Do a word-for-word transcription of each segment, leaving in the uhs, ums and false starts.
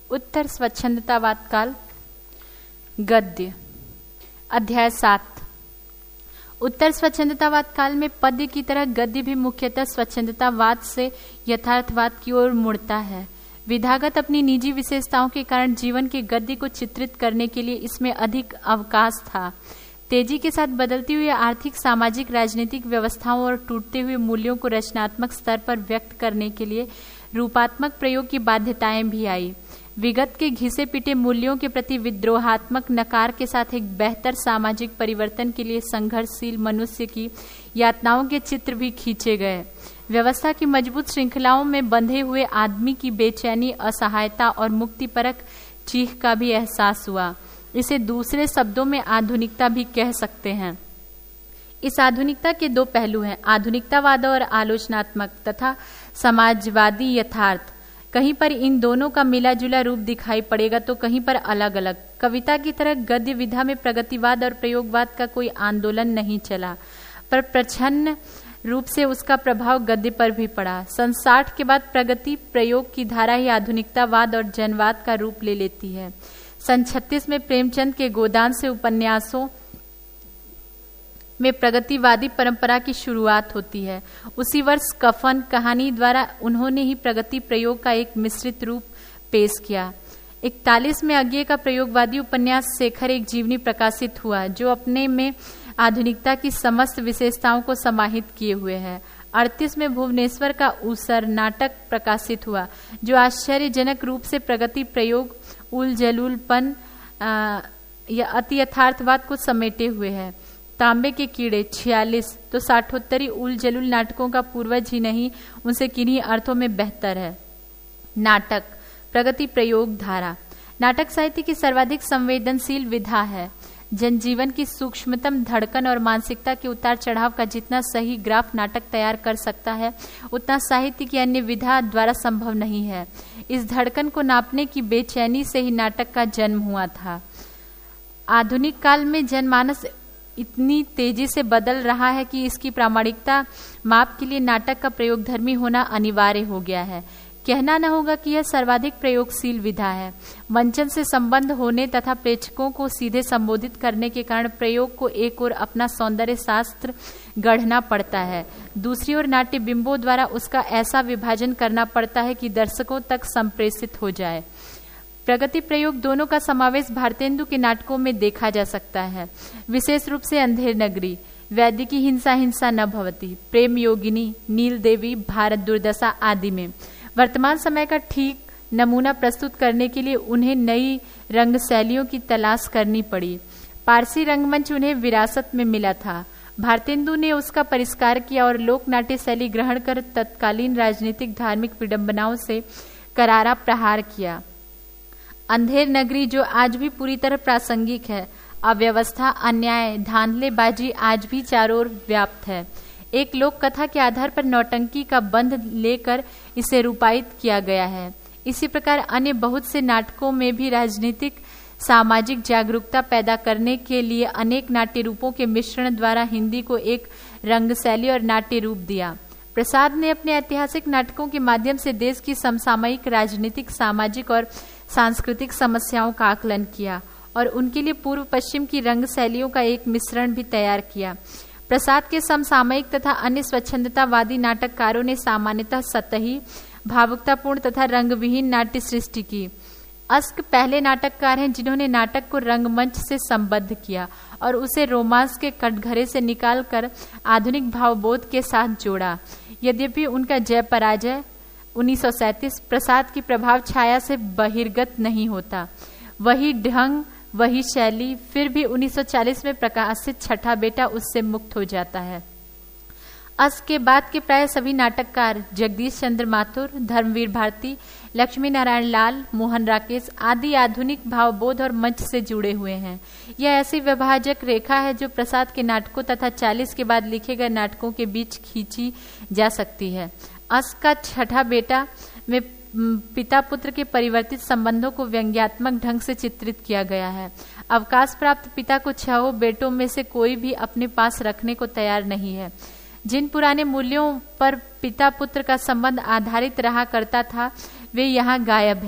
उत्तर स्वच्छंदतावाद काल, गद्य, अध्याय सात। उत्तर स्वच्छंदतावाद काल में पद्य की तरह गद्य भी मुख्यतः स्वच्छंदतावाद से यथार्थवाद की ओर मुड़ता है। विधागत अपनी निजी विशेषताओं के कारण जीवन के गद्य को चित्रित करने के लिए इसमें अधिक अवकाश था। तेजी के साथ बदलती हुई आर्थिक, सामाजिक, राजनीतिक व्यवस्थाओं और टूटते हुए मूल्यों को रचनात्मक स्तर पर व्यक्त करने के लिए रूपात्मक प्रयोग की बाध्यताएं भी आई। विगत के घिसे पिटे मूल्यों के प्रति विद्रोहात्मक नकार के साथ एक बेहतर सामाजिक परिवर्तन के लिए संघर्षशील मनुष्य की यातनाओं के चित्र भी खींचे गए। व्यवस्था की मजबूत श्रृंखलाओं में बंधे हुए आदमी की बेचैनी, असहायता और मुक्तिपरक चीख का भी एहसास हुआ। इसे दूसरे शब्दों में आधुनिकता भी कह सकते हैं। इस आधुनिकता के दो पहलू हैं, आधुनिकतावाद और आलोचनात्मक तथा समाजवादी यथार्थ। कहीं पर इन दोनों का मिला जुला रूप दिखाई पड़ेगा तो कहीं पर अलग अलग। कविता की तरह गद्य विधा में प्रगतिवाद और प्रयोगवाद का कोई आंदोलन नहीं चला, पर प्रच्छन्न रूप से उसका प्रभाव गद्य पर भी पड़ा। सन साठ के बाद प्रगति प्रयोग की धारा ही आधुनिकतावाद और जनवाद का रूप ले लेती है। सन छत्तीस में प्रेमचंद के गोदान से उपन्यासों में प्रगतिवादी परंपरा की शुरुआत होती है। उसी वर्ष कफन कहानी द्वारा उन्होंने ही प्रगति प्रयोग का एक मिश्रित रूप पेश किया। इकतालीस में अज्ञे का प्रयोगवादी उपन्यास शेखर एक जीवनी प्रकाशित हुआ, जो अपने में आधुनिकता की समस्त विशेषताओं को समाहित किए हुए है। अड़तीस में भुवनेश्वर का ऊसर नाटक प्रकाशित हुआ, जो आश्चर्यजनक रूप से प्रगति प्रयोग, उल जलूलपन या अति यथार्थवाद को समेटे हुए है। तांबे के कीड़े छियालीस तो साठोत्तरी उल जलूल नाटकों का पूर्वज ही नहीं, उनसे किन्हीं अर्थों में बेहतर है। नाटक प्रगति प्रयोग धारा नाटक साहित्य की सर्वाधिक संवेदनशील विधा है। जनजीवन की सूक्ष्मतम धड़कन और मानसिकता के उतार चढ़ाव का जितना सही ग्राफ नाटक तैयार कर सकता है, उतना साहित्य की अन्य विधा द्वारा संभव नहीं है। इस धड़कन को नापने की बेचैनी से ही नाटक का जन्म हुआ था। आधुनिक काल में जनमानस इतनी तेजी से बदल रहा है कि इसकी प्रामाणिकता माप के लिए नाटक का प्रयोगधर्मी होना अनिवार्य हो गया है। कहना न होगा कि यह सर्वाधिक प्रयोगशील विधा है। मंचन से संबंध होने तथा प्रेक्षकों को सीधे संबोधित करने के कारण प्रयोग को एक ओर अपना सौंदर्य शास्त्र गढ़ना पड़ता है, दूसरी ओर नाट्य बिंबों द्वारा उसका ऐसा विभाजन करना पड़ता है कि दर्शकों तक संप्रेषित हो जाए। प्रगति प्रयोग दोनों का समावेश भारतेंदु के नाटकों में देखा जा सकता है, विशेष रूप से अंधेर नगरी, वैदिकी हिंसा हिंसा न भवती, प्रेम योगिनी, नील देवी, भारत दुर्दशा आदि में। वर्तमान समय का ठीक नमूना प्रस्तुत करने के लिए उन्हें नई रंग शैलियों की तलाश करनी पड़ी। पारसी रंगमंच उन्हें विरासत में मिला था। भारतेंदु ने उसका परिष्कार किया और लोक नाट्य शैली ग्रहण कर तत्कालीन राजनीतिक धार्मिक विडंबनाओं से करारा प्रहार किया। अंधेर नगरी, जो आज भी पूरी तरह प्रासंगिक है, अव्यवस्था, अन्याय, धांधलेबाजी आज भी चारों ओर व्याप्त है। एक लोक कथा के आधार पर नौटंकी का बंध लेकर इसे रूपायित किया गया है। इसी प्रकार अन्य बहुत से नाटकों में भी राजनीतिक सामाजिक जागरूकता पैदा करने के लिए अनेक नाट्य रूपों के मिश्रण द्वारा हिंदी को एक रंगशैली और नाट्य रूप दिया। प्रसाद ने अपने ऐतिहासिक नाटकों के माध्यम से देश की समसामयिक राजनीतिक, सामाजिक और सांस्कृतिक समस्याओं का आकलन किया और उनके लिए पूर्व पश्चिम की रंग शैलियों का एक मिश्रण भी तैयार किया। प्रसाद के समसामयिक तथा अन्य स्वच्छंदतावादी नाटककारों ने सामान्यतः सतही, भावुकतापूर्ण तथा रंगविहीन नाट्य सृष्टि की। अस्क पहले नाटककार हैं जिन्होंने नाटक को रंगमंच से संबद्ध किया और उसे रोमांस के कटघरे से निकालकर आधुनिक भावबोध के साथ जोड़ा। यद्यपि उनका जय पराजय उन्नीस सौ सैंतीस प्रसाद की प्रभाव छाया से बहिर्गत नहीं होता। वही ढंग, वही शैली, फिर भी उन्नीस सौ चालीस में प्रकाशित छठा बेटा उससे मुक्त हो जाता है। अस के बाद के प्राय सभी नाटककार जगदीश चंद्र माथुर, धर्मवीर भारती, लक्ष्मी नारायण लाल, मोहन राकेश आदि आधुनिक भावबोध और मंच से जुड़े हुए हैं। यह ऐसी विभाजक रेखा है जो प्रसाद के नाटकों तथा चालीस के बाद लिखे गए नाटकों के बीच खींची जा सकती है। अस का छठा बेटा में पिता पुत्र के परिवर्तित संबंधों को व्यंग्यात्मक ढंग से चित्रित किया गया है। अवकाश प्राप्त पिता को छहों बेटों में से कोई भी अपने पास रखने को तैयार नहीं है। जिन पुराने मूल्यों पर पिता पुत्र का संबंध आधारित रहा करता था वे यहाँ गायब हैं।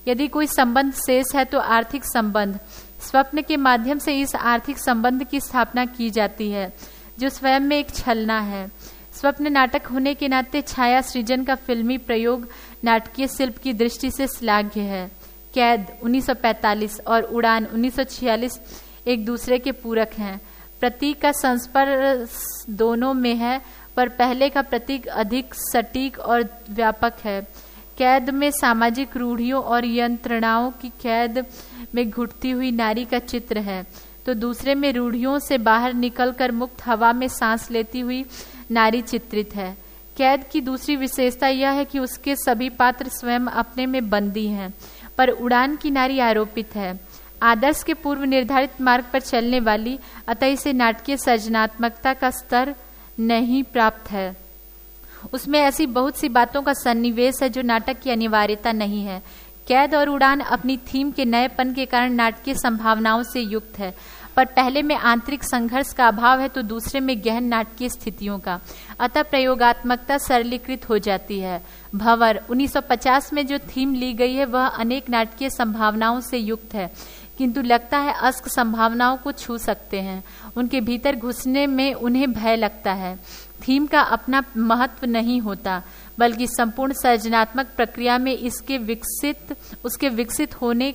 यदि कोई संबंध शेष है तो आर्थिक संबंध। स्वप्न के माध्यम से इस आर्थिक संबंध की स्थापना की जाती है जो स्वयं में एक छलना है। स्वप्न नाटक होने के नाते छाया सृजन का फिल्मी प्रयोग नाटकीय शिल्प की दृष्टि से श्लाघ्य है। कैद उन्नीस सौ पैंतालीस और उड़ान उन्नीस सौ छियालीस एक दूसरे के पूरक हैं। प्रतीक का संस्पर्श दोनों में है, पर पहले का प्रतीक अधिक सटीक और व्यापक है। कैद में सामाजिक रूढ़ियों और यंत्रणाओं की कैद में घुटती हुई नारी का चित्र है, तो दूसरे में रूढ़ियों से बाहर निकलकर मुक्त हवा में सांस लेती हुई नारी चित्रित है। कैद की दूसरी विशेषता यह है कि उसके सभी पात्र स्वयं अपने में बंदी हैं, पर उड़ान की नारी आरोपित है, आदर्श के पूर्व निर्धारित मार्ग पर चलने वाली, अतः इसे नाटकीय सृजनात्मकता का स्तर नहीं प्राप्त है। उसमें ऐसी बहुत सी बातों का सन्निवेश है जो नाटक की अनिवार्यता नहीं है। कैद और उड़ान अपनी थीम के नएपन के कारण नाटकीय संभावनाओं से युक्त है, पर पहले में आंतरिक संघर्ष का अभाव है तो दूसरे में गहन नाटकीय स्थितियों का, अतः प्रयोगात्मकता सरलीकृत हो जाती है। भंवर उन्नीस सौ पचास में जो थीम ली गई है वह अनेक नाटकीय संभावनाओं से युक्त है, किंतु लगता है अस्क संभावनाओं को छू सकते हैं, उनके भीतर घुसने में उन्हें भय लगता है। थीम का अपना महत्व नहीं होता, बल्कि संपूर्ण सृजनात्मक प्रक्रिया में इसके विकसित उसके विकसित होने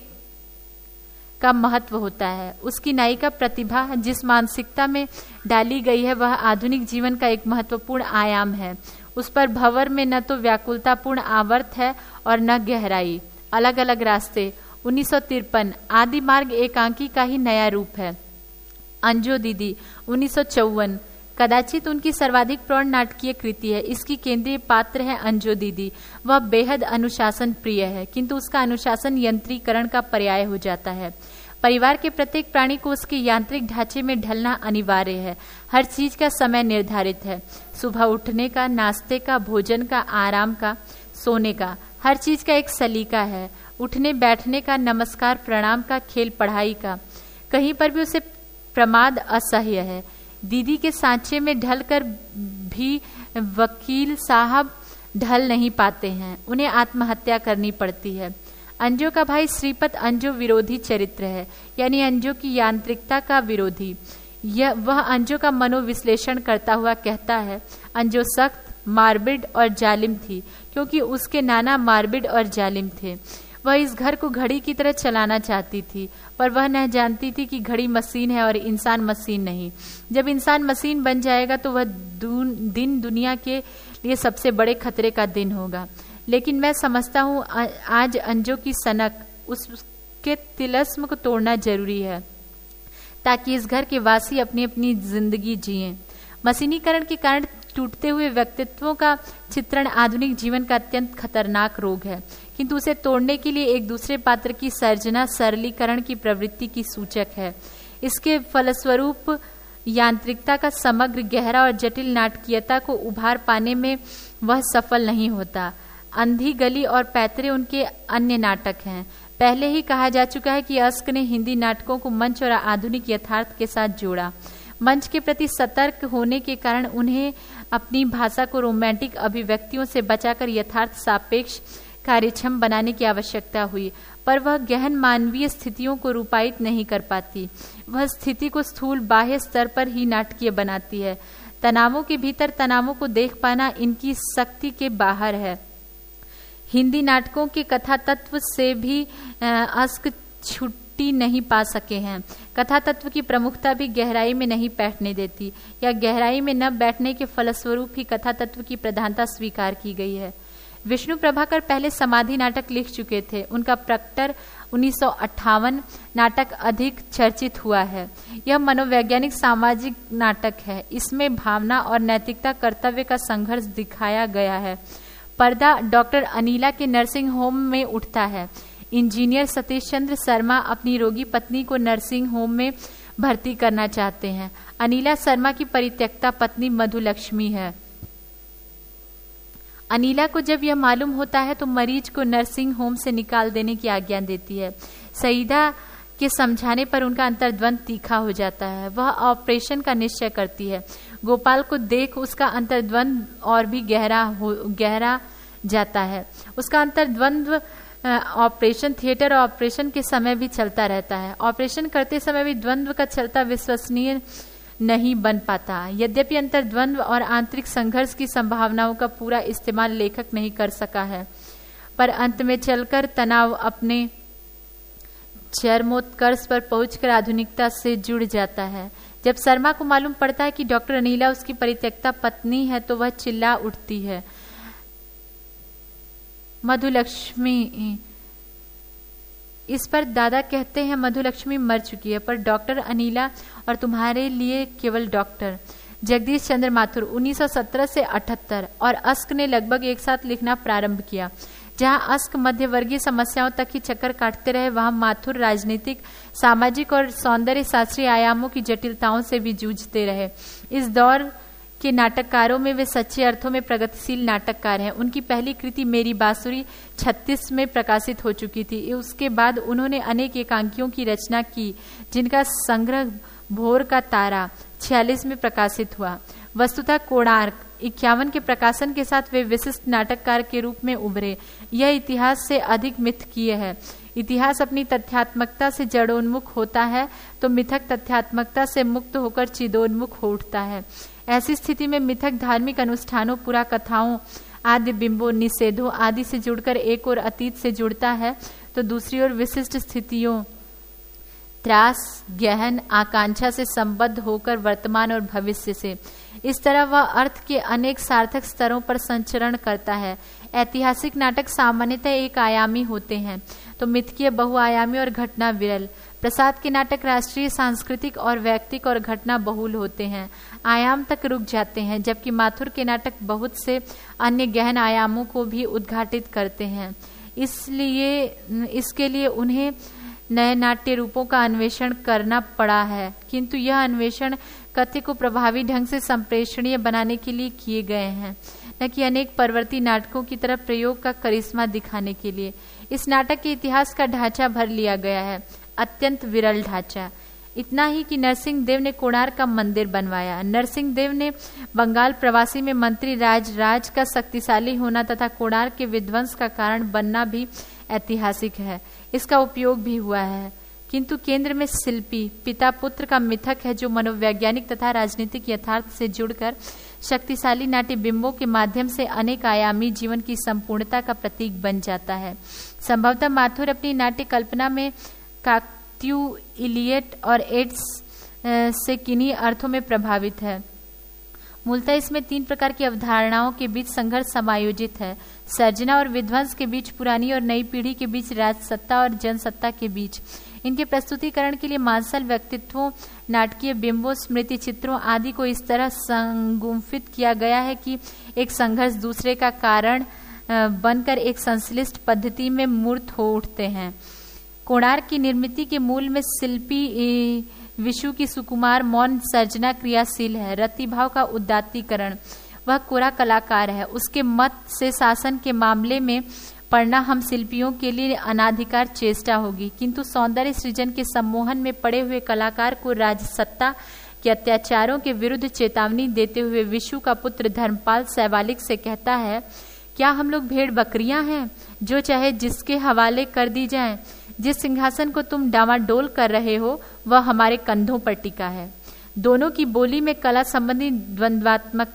का महत्व होता है। उसकी नायिका प्रतिभा जिस मानसिकता में डाली गई है वह आधुनिक जीवन का एक महत्वपूर्ण आयाम है। उस पर भंवर में न तो व्याकुलतापूर्ण आवर्त है और न गहराई। अलग अलग रास्ते उन्नीस सौ तिरपन आदि मार्ग एकांकी का ही नया रूप है। अंजो दीदी उन्नीस सौ चौवन कदाचित उनकी सर्वाधिक प्रौढ़ नाटकीय कृति है। इसकी केंद्रीय पात्र है अंजो दीदी। वह बेहद अनुशासन प्रिय है, किंतु उसका अनुशासन यंत्रीकरण का पर्याय हो जाता है। परिवार के प्रत्येक प्राणी को उसके यांत्रिक ढांचे में ढलना अनिवार्य है। हर चीज का समय निर्धारित है, सुबह उठने का, नाश्ते का, भोजन का, आराम का, सोने का। हर चीज का एक सलीका है, उठने बैठने का, नमस्कार प्रणाम का, खेल पढ़ाई का। कहीं पर भी उसे प्रमाद असह्य है। दीदी के सांचे में ढलकर भी वकील साहब ढल नहीं पाते हैं, उन्हें आत्महत्या करनी पड़ती है। अंजो का भाई श्रीपत अंजो विरोधी चरित्र है, यानी अंजो की यांत्रिकता का विरोधी। यह वह अंजो का मनोविश्लेषण करता हुआ कहता है, अंजो सख्त, मार्बिड और जालिम थी, क्योंकि उसके नाना मार्बिड और जालिम थे। वह इस घर को घड़ी की तरह चलाना चाहती थी, पर वह न जानती थी कि घड़ी मशीन है और इंसान मशीन नहीं। जब इंसान मशीन बन जाएगा तो वह दिन दुनिया के लिए सबसे बड़े खतरे का दिन होगा। लेकिन मैं समझता हूँ आज अंजो की सनक, उसके तिलस्म को तोड़ना जरूरी है, ताकि इस घर के वासी अपनी अपनी जिंदगी जिएं। मशीनीकरण के कारण टूटते हुए व्यक्तित्वों का चित्रण आधुनिक जीवन का अत्यंत खतरनाक रोग है, किंतु उसे तोड़ने के लिए एक दूसरे पात्र की सर्जना सरलीकरण की प्रवृत्ति की सूचक है। इसके फलस्वरूप यांत्रिकता का समग्र, गहरा और जटिल नाटकीयता को उभार पाने में वह सफल नहीं होता। अंधी गली और पैतरे उनके अन्य नाटक हैं। पहले ही कहा जा चुका है कि अस्क ने हिंदी नाटकों को मंच और आधुनिक यथार्थ के साथ जोड़ा। मंच के प्रति सतर्क होने के कारण उन्हें अपनी भाषा को रोमांटिक अभिव्यक्तियों से बचाकर यथार्थ सापेक्ष कार्यक्षम बनाने की आवश्यकता हुई, पर वह गहन मानवीय स्थितियों को रूपायित नहीं कर पाती। वह स्थिति को स्थूल बाह्य स्तर पर ही नाटकीय बनाती है। तनावों के भीतर तनावों को देख पाना इनकी शक्ति के बाहर है। हिंदी नाटकों के कथा तत्व से भी अस्क छुट्टी नहीं पा सके हैं। कथा तत्व की प्रमुखता भी गहराई में नहीं बैठने देती, या गहराई में न बैठने के फलस्वरूप ही कथा तत्व की प्रधानता स्वीकार की गई है। विष्णु प्रभाकर पहले समाधि नाटक लिख चुके थे। उनका प्रकटर उन्नीस सौ अट्ठावन नाटक अधिक चर्चित हुआ है। यह मनोवैज्ञानिक सामाजिक नाटक है। इसमें भावना और नैतिकता कर्तव्य का संघर्ष दिखाया गया है। पर्दा डॉक्टर अनीला के नर्सिंग होम में उठता है। इंजीनियर सतीश चंद्र शर्मा अपनी रोगी पत्नी को नर्सिंग होम में भर्ती करना चाहते हैं। अनीला शर्मा की परित्यक्ता पत्नी मधुलक्ष्मी है। अनीला को जब यह मालूम होता है तो मरीज को नर्सिंग होम से निकाल देने की आज्ञा देती है। सईदा के समझाने पर उनका अंतर्द्वंद तीखा हो जाता है। वह ऑपरेशन का निश्चय करती है। गोपाल को देख उसका अंतर्द्वंद और भी गहरा हो गहरा जाता है। उसका अंतर्द्वंद ऑपरेशन थिएटर और ऑपरेशन के समय भी चलता रहता है। ऑपरेशन करते समय भी द्वंद्व का चलता विश्वसनीय नहीं बन पाता। यद्यपि अंतर्द्वंद्व और आंतरिक संघर्ष की संभावनाओं का पूरा इस्तेमाल लेखक नहीं कर सका है, पर अंत में चलकर तनाव अपने चरमोत्कर्ष पर पहुंचकर आधुनिकता से जुड़ जाता है। जब शर्मा को मालूम पड़ता है कि डॉक्टर अनिला उसकी परित्यक्ता पत्नी है तो वह चिल्ला उठती है, मधुलक्ष्मी। इस पर दादा कहते हैं मधुलक्ष्मी मर चुकी है, पर डॉक्टर अनिला और तुम्हारे लिए केवल डॉक्टर। जगदीश चंद्र माथुर उन्नीस सौ सत्रह से अठहत्तर और अस्क ने लगभग एक साथ लिखना प्रारंभ किया। जहां अस्क मध्यवर्गीय समस्याओं तक ही चक्कर काटते रहे, वहां माथुर राजनीतिक, सामाजिक और सौंदर्य शास्त्रीय आयामों की जटिलताओं से भी जूझते रहे। इस दौर के नाटककारों में वे सच्चे अर्थों में प्रगतिशील नाटककार हैं। उनकी पहली कृति मेरी बांसुरी छत्तीस में प्रकाशित हो चुकी थी। उसके बाद उन्होंने अनेक एकांकियों की रचना की, जिनका संग्रह भोर का तारा छियालीस में प्रकाशित हुआ। वस्तुतः कोणार्क इक्यावन के प्रकाशन के साथ वे विशिष्ट नाटककार के रूप में उभरे। यह इतिहास से अधिक मिथकीय है। इतिहास अपनी तथ्यात्मकता से जड़ोन्मुख होता है तो मिथक तथ्यात्मकता से मुक्त होकर चिदोन्मुख हो उठता है। ऐसी स्थिति में मिथक धार्मिक अनुष्ठानों, पुरा कथाओं, आदि बिंबों, निषेधों आदि से जुड़कर एक और अतीत से जुड़ता है तो दूसरी ओर विशिष्ट स्थितियों, त्रास, गहन आकांक्षा से संबद्ध होकर वर्तमान और भविष्य से। इस तरह वह अर्थ के अनेक सार्थक स्तरों पर संचरण करता है। ऐतिहासिक नाटक सामान्यतः एक आयामी होते हैं तो मिथकीय बहुआयामी और घटना विरल। प्रसाद के नाटक राष्ट्रीय, सांस्कृतिक और व्यक्तिक और घटना बहुल होते हैं, आयाम तक रुक जाते हैं, जबकि माथुर के नाटक बहुत से अन्य गहन आयामों को भी उद्घाटित करते हैं। इसलिए इसके लिए उन्हें नए नाट्य रूपों का अन्वेषण करना पड़ा है, किंतु यह अन्वेषण कथ्य को प्रभावी ढंग से संप्रेषणीय बनाने के लिए किए गए हैं, न कि अनेक परवर्ती नाटकों की तरह प्रयोग का करिश्मा दिखाने के लिए। इस नाटक के इतिहास का ढांचा भर लिया गया है, अत्यंत विरल ढांचा। इतना ही कि नरसिंह देव ने कोणार्क का मंदिर बनवाया। नरसिंह देव ने बंगाल प्रवासी में मंत्री राज राज का शक्तिशाली होना तथा कोणार्क के विध्वंस का कारण बनना भी ऐतिहासिक है। इसका उपयोग भी हुआ है, किंतु केंद्र में शिल्पी पिता पुत्र का मिथक है, जो मनोवैज्ञानिक तथा राजनीतिक यथार्थ से जुड़कर शक्तिशाली नाट्य बिंबों के माध्यम से अनेक आयामी जीवन की संपूर्णता का प्रतीक बन जाता है। संभवतः माथुर अपनी नाट्य कल्पना में काकत्यू, इलियट और एड्स से किन्हीं अर्थों में प्रभावित है। मूलतः इसमें तीन प्रकार की अवधारणाओं के बीच संघर्ष समायोजित है, सर्जना और विध्वंस के बीच, पुरानी और नई पीढ़ी के बीच, राजसत्ता और जनसत्ता के बीच। इनके प्रस्तुतिकरण के लिए मांसल व्यक्तित्वों, नाटकीय बिंबों, स्मृति चित्रों आदि को इस तरह संगुम्फित किया गया है कि एक संघर्ष दूसरे का कारण बनकर एक संश्लिष्ट पद्धति में मूर्त हो उठते हैं। कोणार्क की निर्मिति के मूल में शिल्पी विशु की सुकुमार मौन सर्जना क्रियाशील है। रतिभाव का उदात्तीकरण, वह कोरा कलाकार है। उसके मत से शासन के मामले में पढ़ना हम शिल्पियों के लिए अनाधिकार चेष्टा होगी, किंतु सौंदर्य सृजन के सम्मोहन में पड़े हुए कलाकार को राजसत्ता के अत्याचारों के विरुद्ध चेतावनी देते हुए विशु का पुत्र धर्मपाल शैवालिक से कहता है, क्या हम लोग भेड़ बकरियां हैं जो चाहे जिसके हवाले कर दी जाएं? जिस सिंहासन को तुम डामाडोल कर रहे हो वह हमारे कंधों पर टिका है। दोनों की बोली में कला संबंधी द्वंद्वात्मक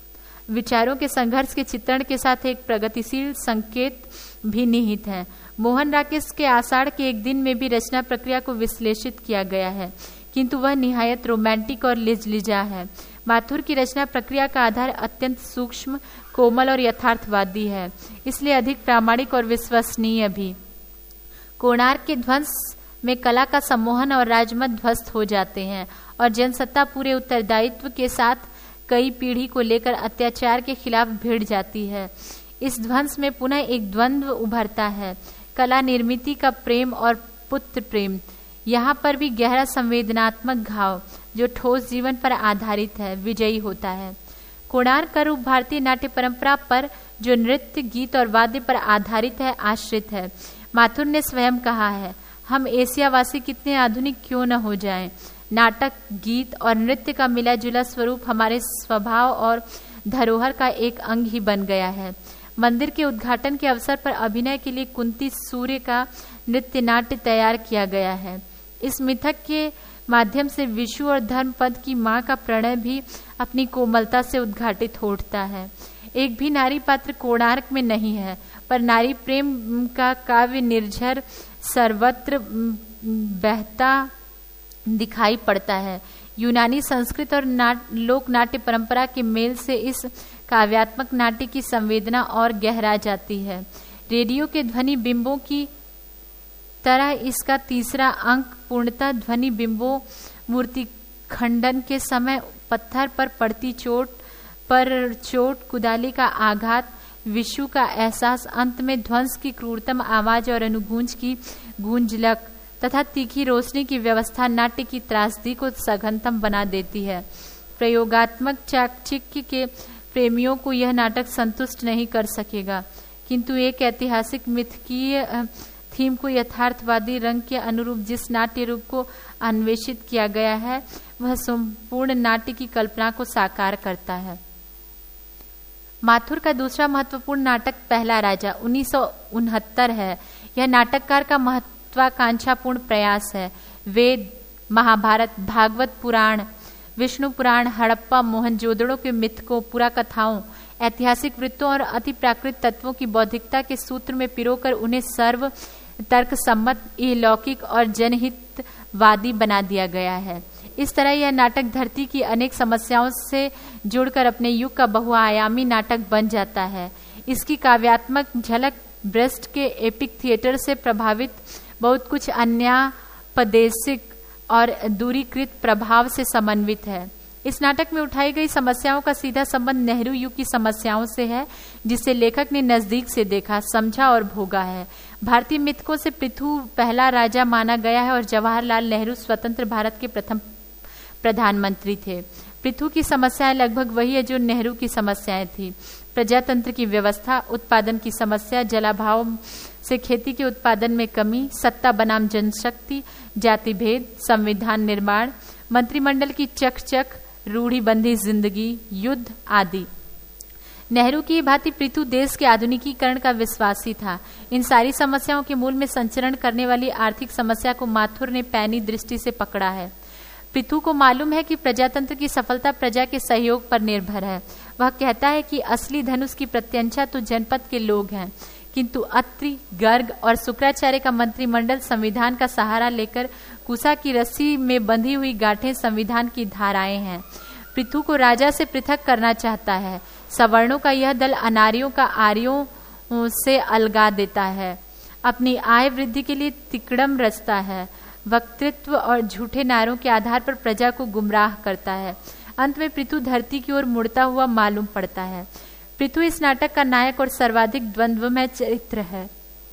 विचारों के संघर्ष के चित्रण के साथ एक प्रगतिशील संकेत भी निहित है। मोहन राकेश के आषाढ़ के एक दिन में भी रचना प्रक्रिया को विश्लेषित किया गया है, किंतु वह निहायत रोमांटिक और लिजलिजा है। माथुर की रचना प्रक्रिया का आधार अत्यंत सूक्ष्म, कोमल और यथार्थवादी है, इसलिए अधिक प्रामाणिक और विश्वसनीय भी। कोणार्क के ध्वंस में कला का सम्मोहन और राजमत ध्वस्त हो जाते हैं और जनसत्ता पूरे उत्तरदायित्व के साथ कई पीढ़ी को लेकर अत्याचार के खिलाफ भिड़ जाती है। इस ध्वंस में पुनः एक द्वंद्व उभरता है, कला निर्मिति का प्रेम और पुत्र प्रेम। यहाँ पर भी गहरा संवेदनात्मक घाव जो ठोस जीवन पर आधारित है विजयी होता है। कोणार्क का रूप भारतीय नाट्य परंपरा पर, जो नृत्य, गीत और वाद्य पर आधारित है, आश्रित है। माथुर ने स्वयं कहा है, हम एशियावासी कितने आधुनिक क्यों न हो जाएं, नाटक, गीत और नृत्य का मिला जुला स्वरूप हमारे स्वभाव और धरोहर का एक अंग ही बन गया है। मंदिर के उद्घाटन के अवसर पर अभिनय के लिए कुंती सूर्य का नृत्य नाट्य तैयार किया गया है। इस मिथक के माध्यम से विशु और धर्मपद की मां का प्रणय भी अपनी कोमलता से उद्घाटित होता है। एक भी नारी पात्र कोणार्क में नहीं है, पर नारी प्रेम का काव्य निर्झर सर्वत्र बहता दिखाई पड़ता है। यूनानी संस्कृत और लोक नाट्य परंपरा के मेल से इस काव्यात्मक नाट्य की संवेदना और गहरा जाती है। रेडियो के ध्वनि बिंबों की तरह इसका तीसरा अंक पूर्णतः ध्वनि बिंबों मूर्ति खंडन के समय पत्थर पर पड़ती चोट पर चोट, कुदाली का आघात, विषु का एहसास, अंत में ध्वंस की क्रूरतम आवाज और अनुगूंज की गूंजलक तथा तीखी रोशनी की व्यवस्था नाट्य की त्रासदी को सघनतम बना देती है। प्रयोगात्मक चाकचिक्य के प्रेमियों को यह नाटक संतुष्ट नहीं कर सकेगा, किंतु एक ऐतिहासिक मिथकीय थीम को यथार्थवादी रंग के अनुरूप जिस नाट्य रूप को अन्वेषित किया गया है वह संपूर्ण नाट्य की कल्पना को साकार करता है। माथुर का दूसरा महत्वपूर्ण नाटक पहला राजा उन्नीस सौ उनहत्तर है। यह नाटककार का महत्वाकांक्षापूर्ण प्रयास है। वेद, महाभारत, भागवत पुराण, विष्णु पुराण, हड़प्पा, मोहनजोदड़ो के मिथकों, पुरा कथाओं, ऐतिहासिक वृत्तों और अति प्राकृत तत्वों की बौद्धिकता के सूत्र में पिरोकर उन्हें सर्व तर्क सम्मत, इहलौकिक और जनहितवादी बना दिया गया है। इस तरह यह नाटक धरती की अनेक समस्याओं से जुड़कर अपने युग का बहुआयामी नाटक बन जाता है। इसकी काव्यात्मक झलक ब्रेस्ट के एपिक थिएटर से प्रभावित बहुत कुछ अन्यापदेशिक और दूरीकृत प्रभाव से समन्वित है। इस नाटक में उठाई गई समस्याओं का सीधा संबंध नेहरू युग की समस्याओं से है, जिसे लेखक ने नजदीक से देखा, समझा और भोगा है। भारतीय मिथकों से पृथु पहला राजा माना गया है और जवाहरलाल नेहरू स्वतंत्र भारत के प्रथम प्रधानमंत्री थे। पृथु की समस्याएं लगभग वही है जो नेहरू की समस्याएं थी। प्रजातंत्र की व्यवस्था, उत्पादन की समस्या, जलाभाव से खेती के उत्पादन में कमी, सत्ता बनाम जनशक्ति, जाति भेद, संविधान निर्माण, मंत्रिमंडल की चकचक, रूढ़िबंधी जिंदगी, युद्ध आदि। नेहरू की भांति पृथु देश के आधुनिकीकरण का विश्वासी था। इन सारी समस्याओं के मूल में संचरण करने वाली आर्थिक समस्या को माथुर ने पैनी दृष्टि से पकड़ा है। पृथु को मालूम है कि प्रजातंत्र की सफलता प्रजा के सहयोग पर निर्भर है। वह कहता है कि असली धन उसकी प्रत्यंचा तो जनपद के लोग हैं, किंतु अत्रि, गर्ग और शुक्राचार्य का मंत्रिमंडल संविधान का सहारा लेकर कुसा की रस्सी में बंधी हुई गांठें संविधान की धाराएं हैं। पृथु को राजा से पृथक करना चाहता है। सवर्णों का यह दल अनार्यों का आर्यों से अलगा देता है, अपनी आय वृद्धि के लिए तिकड़म रचता है, वक्तृत्व और झूठे नारों के आधार पर प्रजा को गुमराह करता है। अंत में पृथु धरती की ओर मुड़ता हुआ मालूम पड़ता है। पृथु इस नाटक का नायक और सर्वाधिक द्वंद्वमय चरित्र है।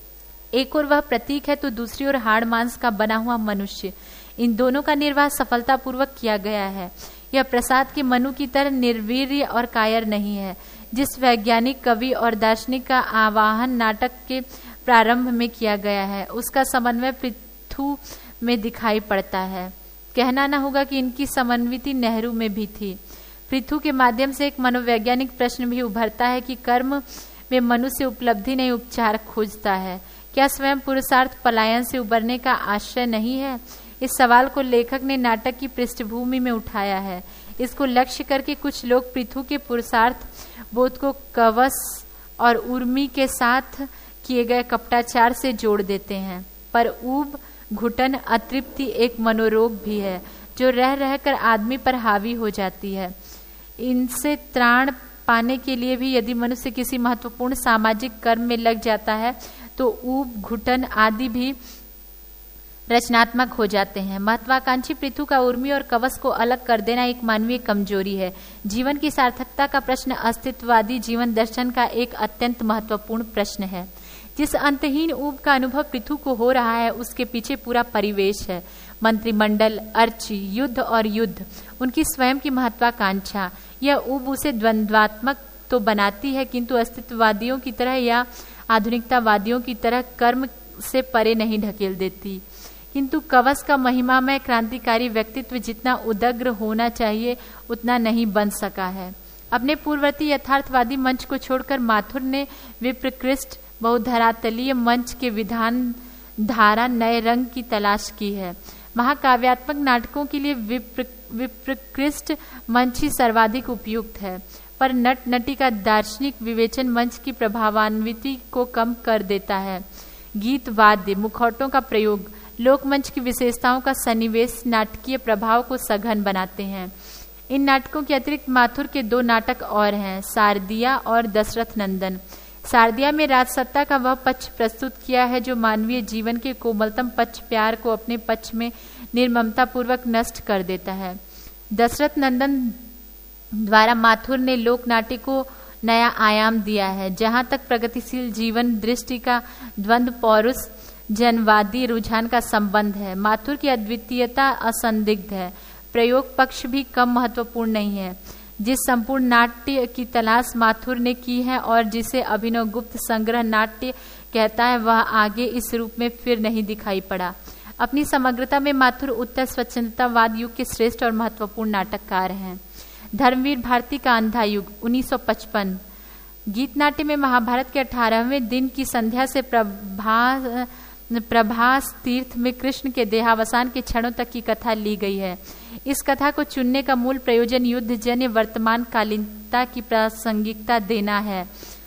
एक ओर वह प्रतीक है तो दूसरी ओर हाड़ मांस का बना हुआ मनुष्य। इन दोनों का निर्वाह सफलतापूर्वक किया गया है। यह प्रसाद के मनु की तरह निर्वीर्य और कायर नहीं है। जिस वैज्ञानिक, कवि और दार्शनिक का आवाहन नाटक के प्रारंभ में किया गया है, उसका समन्वय पृथु में दिखाई पड़ता है। कहना न होगा कि इनकी समन्विति नेहरू में भी थी। पृथु के माध्यम से एक मनोवैज्ञानिक प्रश्न भी उभरता है कि कर्म में मनुष्य उपलब्धि नहीं उपचार खोजता है। क्या स्वयं पुरुषार्थ पलायन से उबरने का आश्रय नहीं है? इस सवाल को लेखक ने नाटक की पृष्ठभूमि में उठाया है। इसको लक्ष्य करके कुछ लोग पृथु के पुरुषार्थ बोध को कवस और उर्मी के साथ किए गए कपटाचार से जोड़ देते हैं, पर ऊब, घुटन, अतृप्ति एक मनोरोग भी है जो रह रहकर आदमी पर हावी हो जाती है। इनसे त्राण पाने के लिए भी यदि मनुष्य किसी महत्वपूर्ण सामाजिक कर्म में लग जाता है तो ऊब, घुटन आदि भी रचनात्मक हो जाते हैं। महत्वाकांक्षी पृथु का उर्मी और कवच को अलग कर देना एक मानवीय कमजोरी है। जीवन की सार्थकता का प्रश्न अस्तित्ववादी जीवन दर्शन का एक अत्यंत महत्वपूर्ण प्रश्न है। जिस अंतहीन ऊब का अनुभव पृथु को हो रहा है उसके पीछे पूरा परिवेश है। मंत्रिमंडल, अर्ची, युद्ध और युद्ध, उनकी स्वयं की महत्वाकांक्षा। यह ऊब उसे द्वंद्वात्मक तो बनाती है, किंतु अस्तित्ववादियों की तरह या आधुनिकतावादियों की तरह कर्म से परे नहीं ढकेल देती। किंतु कवच का महिमामय क्रांतिकारी व्यक्तित्व जितना उदग्र होना चाहिए उतना नहीं बन सका है। अपने पूर्ववर्ती यथार्थवादी मंच को छोड़कर माथुर ने विप्रकृष्ट बहुधरातलीय मंच के विधान धारा नए रंग की तलाश की है। महाकाव्यात्मक नाटकों के लिए विप्र विप्रकृष्ट मंच ही सर्वाधिक उपयुक्त है, पर नट नटी का दार्शनिक विवेचन मंच की प्रभावान्विति को कम कर देता है। गीत, वाद्य, मुखौटों का प्रयोग, लोकमंच की विशेषताओं का सन्निवेश नाटकीय प्रभाव को सघन बनाते हैं। इन नाटकों के अतिरिक्त माथुर के दो नाटक और हैं, शारदिया और दशरथ नंदन। शारदिया में राजसत्ता का वह पक्ष प्रस्तुत किया है जो मानवीय जीवन के कोमलतम पक्ष प्यार को अपने पक्ष में निर्ममता पूर्वक नष्ट कर देता है। दशरथ नंदन द्वारा माथुर ने लोक नाट्य को नया आयाम दिया है, जहां तक प्रगतिशील जीवन दृष्टि का द्वंद्व पौरुष जनवादी रुझान का संबंध है। माथुर की अद्वितीयता असंदिग्ध है, प्रयोग पक्ष भी कम महत्वपूर्ण नहीं है। जिस संपूर्ण नाट्य की तलाश माथुर ने की है और जिसे अभिनव गुप्त संग्रह नाट्य कहता है, वह आगे इस रूप में फिर नहीं दिखाई पड़ा। अपनी समग्रता में माथुर उत्तर स्वच्छंदतावाद युग के श्रेष्ठ और महत्वपूर्ण नाटककार हैं। धर्मवीर भारती का अंधा युग उन्नीस सौ पचपन। गीत नाट्य में महाभारत के अठारहवें दिन की संध्या से प्रभा प्रभास तीर्थ में कृष्ण के देहावसान के क्षणों तक की कथा ली गई है। इस कथा को चुनने का मूल प्रयोजन युद्ध जन्य वर्तमान कालीनता की प्रासंगिकता देना है,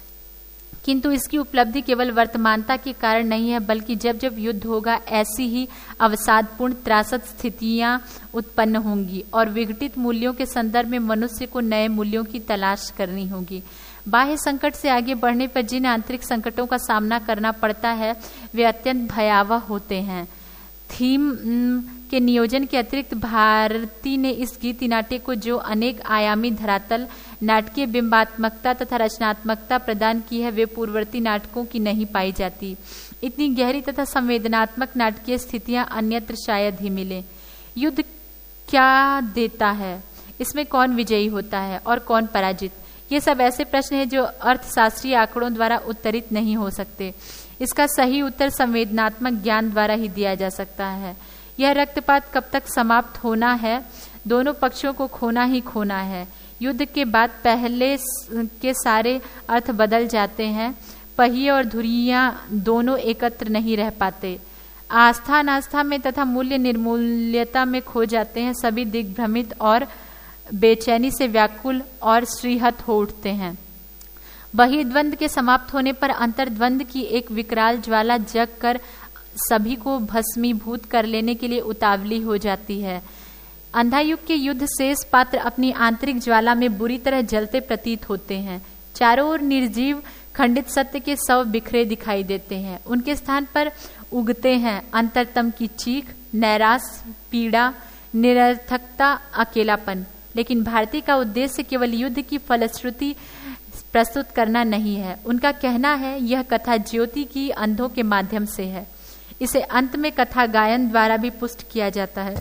किंतु इसकी उपलब्धि केवल वर्तमानता के कारण नहीं है, बल्कि जब जब युद्ध होगा ऐसी ही अवसादपूर्ण त्रासद स्थितियां उत्पन्न होंगी और विघटित मूल्यों के संदर्भ में मनुष्य को नए मूल्यों की तलाश करनी होगी। बाह्य संकट से आगे बढ़ने पर जिन आंतरिक संकटों का सामना करना पड़ता है वे अत्यंत भयावह होते हैं। थीम के नियोजन के अतिरिक्त भारती ने इस गीत नाट्य को जो अनेक आयामी धरातल, नाटकीय बिंबात्मकता तथा रचनात्मकता प्रदान की है, वे पूर्ववर्ती नाटकों की नहीं पाई जाती। इतनी गहरी तथा संवेदनात्मक नाटकीय स्थितियां अन्यत्र शायद ही मिले। युद्ध क्या देता है, इसमें कौन विजयी होता है और कौन पराजित, ये सब ऐसे प्रश्न हैं जो अर्थशास्त्रीय आंकड़ों द्वारा उत्तरित नहीं हो सकते। इसका सही उत्तर संवेदनात्मक ज्ञान द्वारा ही दिया जा सकता है। यह रक्तपात कब तक समाप्त होना है, दोनों पक्षों को खोना ही खोना है। युद्ध के बाद पहले के सारे अर्थ बदल जाते हैं, पहिए और धुरियां दोनों एकत्र नहीं रह पाते, आस्था अनास्था में तथा मूल्य निर्मूल्यता में खो जाते हैं। सभी दिग्भ्रमित और बेचैनी से व्याकुल और श्रीहत हो उठते हैं। बहिर्द्वंद के समाप्त होने पर अंतर्द्वंद की एक विकराल ज्वाला जग कर सभी को भस्मीभूत कर लेने के लिए उतावली हो जाती है। अंधा युग के युद्ध शेष पात्र अपनी आंतरिक ज्वाला में बुरी तरह जलते प्रतीत होते हैं। चारों ओर निर्जीव खंडित सत्य के शव बिखरे दिखाई देते हैं। उनके स्थान पर उगते हैं अंतरतम की चीख, नैराश्य, पीड़ा, निरर्थकता, अकेलापन। लेकिन भारती का उद्देश्य केवल युद्ध की फलश्रुति प्रस्तुत करना नहीं है। उनका कहना है यह कथा ज्योति की अंधों के माध्यम से है। इसे अंत में कथा गायन द्वारा भी पुष्ट किया जाता है।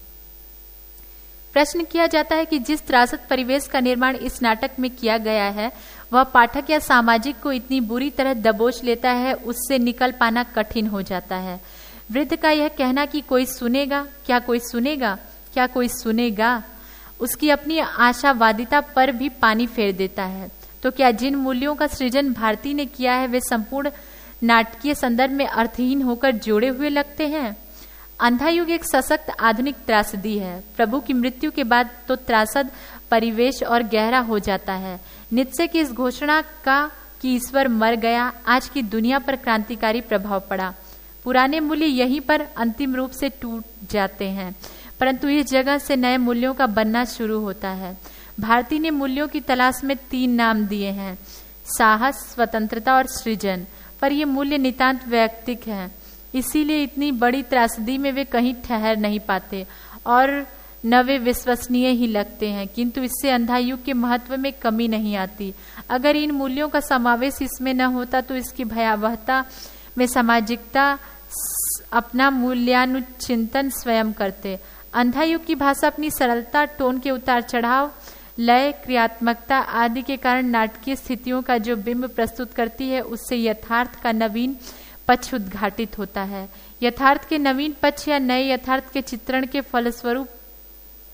प्रश्न किया जाता है कि जिस त्रासद परिवेश का निर्माण इस नाटक में किया गया है वह पाठक या सामाजिक को इतनी बुरी तरह दबोच लेता है, उससे निकल पाना कठिन हो जाता है। वृद्ध का यह कहना कि कोई सुनेगा, क्या कोई सुनेगा, क्या कोई सुनेगा, उसकी अपनी आशावादिता पर भी पानी फेर देता है। तो क्या जिन मूल्यों का सृजन भारती ने किया है वे संपूर्ण नाटकीय संदर्भ में अर्थहीन होकर जोड़े हुए लगते हैं? अंधा युग एक सशक्त आधुनिक त्रासदी है। प्रभु की मृत्यु के बाद तो त्रासद परिवेश और गहरा हो जाता है। नित्शे की इस घोषणा का कि ईश्वर मर गया आज की दुनिया पर क्रांतिकारी प्रभाव पड़ा। पुराने मूल्य यहीं पर अंतिम रूप से टूट जाते हैं, परंतु इस जगह से नए मूल्यों का बनना शुरू होता है। भारती ने मूल्यों की तलाश में तीन नाम दिए हैं, साहस, स्वतंत्रता और सृजन, पर ये मूल्य नितांत वैयक्तिक हैं। इसीलिए इतनी बड़ी त्रासदी में वे कहीं ठहर नहीं पाते और न वे विश्वसनीय ही लगते हैं, किंतु इससे अंधा युग के महत्व में कमी नहीं आती। अगर इन मूल्यों का समावेश इसमें न होता तो इसकी भयावहता में सामाजिकता अपना मूल्यानुचिंतन स्वयं करते। अंधा युग की भाषा अपनी सरलता, टोन के उतार चढ़ाव, लय, क्रियात्मकता आदि के कारण नाटकीय स्थितियों का जो बिंब प्रस्तुत करती है उससे यथार्थ का नवीन पक्ष उद्घाटित होता है। यथार्थ के नवीन पक्ष या नए यथार्थ के चित्रण के फलस्वरूप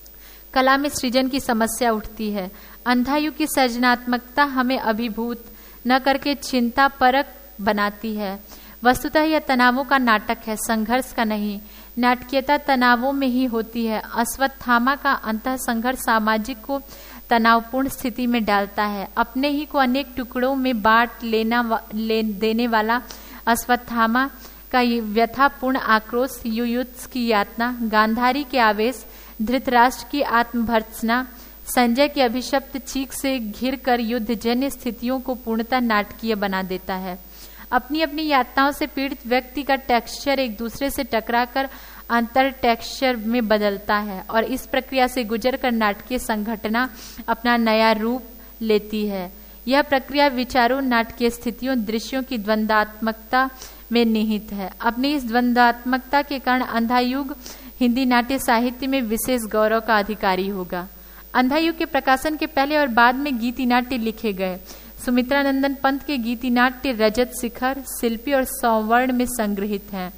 कला में सृजन की समस्या उठती है। अंधायु की सृजनात्मकता हमें अभिभूत न करके चिंता परक बनाती है। वस्तुतः यह तनावों का नाटक है, संघर्ष का नहीं। नाटकीयता तनावों में ही होती है। अश्वत्थामा का अंतः संघर्ष सामाजिक को तनावपूर्ण स्थिति में डालता है। अपने ही को अनेक टुकड़ों में बांट लेना वा, ले, देने वाला अश्वत्थामा का व्यथापूर्ण आक्रोश, युयुत्स की यातना, गांधारी के आवेश, धृतराष्ट्र की आत्मभर्त्सना, संजय की अभिशप्त चीख से घिर कर युद्धजन्य स्थितियों को पूर्णतः नाटकीय बना देता है। अपनी अपनी यातनाओं से पीड़ित व्यक्ति का टेक्सचर एक दूसरे से टकराकर अंतर टेक्सचर में बदलता है और इस प्रक्रिया से गुजरकर नाटकीय संघटना अपना नया रूप लेती है। यह प्रक्रिया विचारों, नाटकीय स्थितियों, दृश्यों की द्वंद्वात्मकता में निहित है। अपनी इस द्वंद्वात्मकता के कारण अंधायुग हिंदी नाट्य साहित्य में विशेष गौरव का अधिकारी होगा। अंधायुग के प्रकाशन के पहले और बाद में गीति नाट्य लिखे गए। सुमित्रा नंदन पंत के गीति नाट्य रजत शिखर, शिल्पी और सौवर्ण में संग्रहित हैं,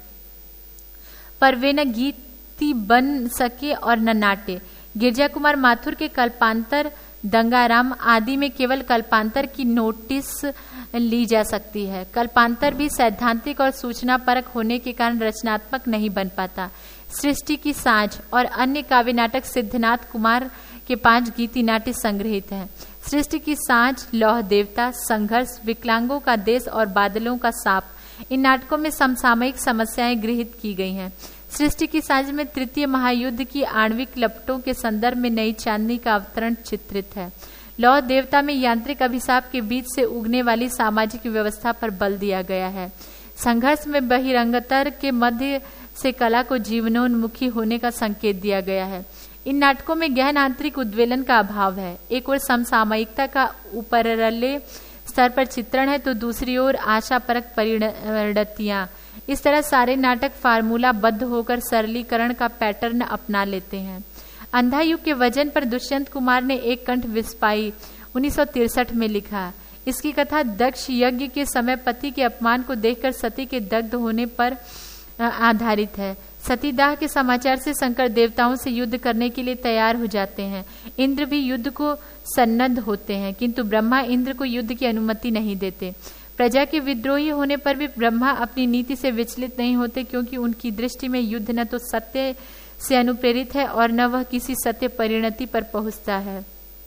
पर वे न गीति बन सके और न नाट्य। गिरजा कुमार माथुर के कल्पांतर, दंगाराम आदि में केवल कल्पांतर की नोटिस ली जा सकती है। कल्पांतर भी सैद्धांतिक और सूचना परक होने के कारण रचनात्मक नहीं बन पाता। सृष्टि की साँझ और अन्य काव्य नाटक सिद्धनाथ कुमार के पांच गीति नाट्य संग्रहित हैं। सृष्टि की साँझ, लौह देवता, संघर्ष, विकलांगों का देश और बादलों का साप, इन नाटकों में समसामयिक समस्याएं गृहीत की गई हैं। सृष्टि की साँझ में तृतीय महायुद्ध की आणविक लपटों के संदर्भ में नई चांदनी का अवतरण चित्रित है। लौह देवता में यांत्रिक अभिशाप के बीच से उगने वाली सामाजिक व्यवस्था पर बल दिया गया है। संघर्ष में बहिरंगतर के मध्य से कला को जीवनोन्मुखी होने का संकेत दिया गया है। इन नाटकों में गहन आंतरिक उद्वेलन का अभाव है। एक ओर समसामयिकता का ऊपरले स्तर पर चित्रण है तो दूसरी ओर आशापरक परिणतियां। इस तरह सारे नाटक फार्मूला बद्ध होकर सरलीकरण का पैटर्न अपना लेते हैं। अंधायुग के वजन पर दुष्यंत कुमार ने एक कंठ विस्पाई उन्नीस सौ तिरसठ में लिखा। इसकी कथा दक्ष यज्ञ के समय पति के अपमान को देखकर सती के दग्ध होने पर आधारित है। सतीदाह के समाचार से शंकर देवताओं से युद्ध करने के लिए तैयार हो जाते हैं। इंद्र भी युद्ध को सन्नद्ध होते हैं, किंतु ब्रह्मा इंद्र को युद्ध की अनुमति नहीं देते। प्रजा के विद्रोही होने पर भी ब्रह्मा अपनी नीति से विचलित नहीं होते, क्योंकि उनकी दृष्टि में युद्ध न तो सत्य से अनुप्रेरित है और न वह किसी सत्य परिणति पर पहुंचता है।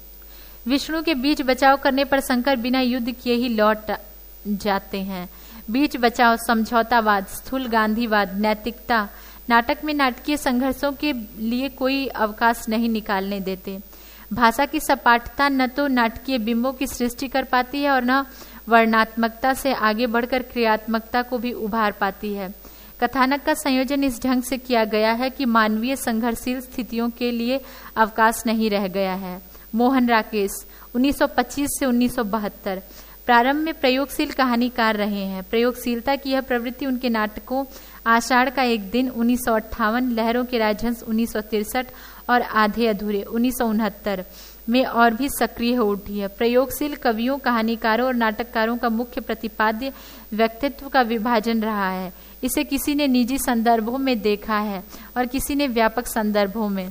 विष्णु के बीच बचाव करने पर शंकर बिना युद्ध किए ही लौट जाते हैं। बीच बचाव, समझौतावाद, स्थूल गांधीवाद, नैतिकता नाटक में नाटकीय संघर्षों के लिए कोई अवकाश नहीं निकालने देते। भाषा की सपाटता न तो नाटकीय बिंबों की सृष्टि कर पाती है और न वर्णात्मकता से आगे बढ़कर क्रियात्मकता को भी उभार पाती है। कथानक का संयोजन इस ढंग से किया गया है कि मानवीय संघर्षशील स्थितियों के लिए अवकाश नहीं रह गया है। मोहन राकेश उन्नीस सौ पच्चीस से उन्नीस सौ बहत्तर प्रारंभ में प्रयोगशील कहानीकार रहे हैं। प्रयोगशीलता की यह प्रवृत्ति उनके नाटकों आषाढ़ का एक दिन उन्नीस सौ अट्ठावन, लहरों के राजहंस उन्नीस सौ तिरसठ और आधे अधूरे उन्नीस सौ उनहत्तर में और भी सक्रिय हो उठी है। प्रयोगशील कवियों, कहानीकारों और नाटककारों का मुख्य प्रतिपाद्य व्यक्तित्व का विभाजन रहा है। इसे किसी ने निजी संदर्भों में देखा है और किसी ने व्यापक संदर्भों में।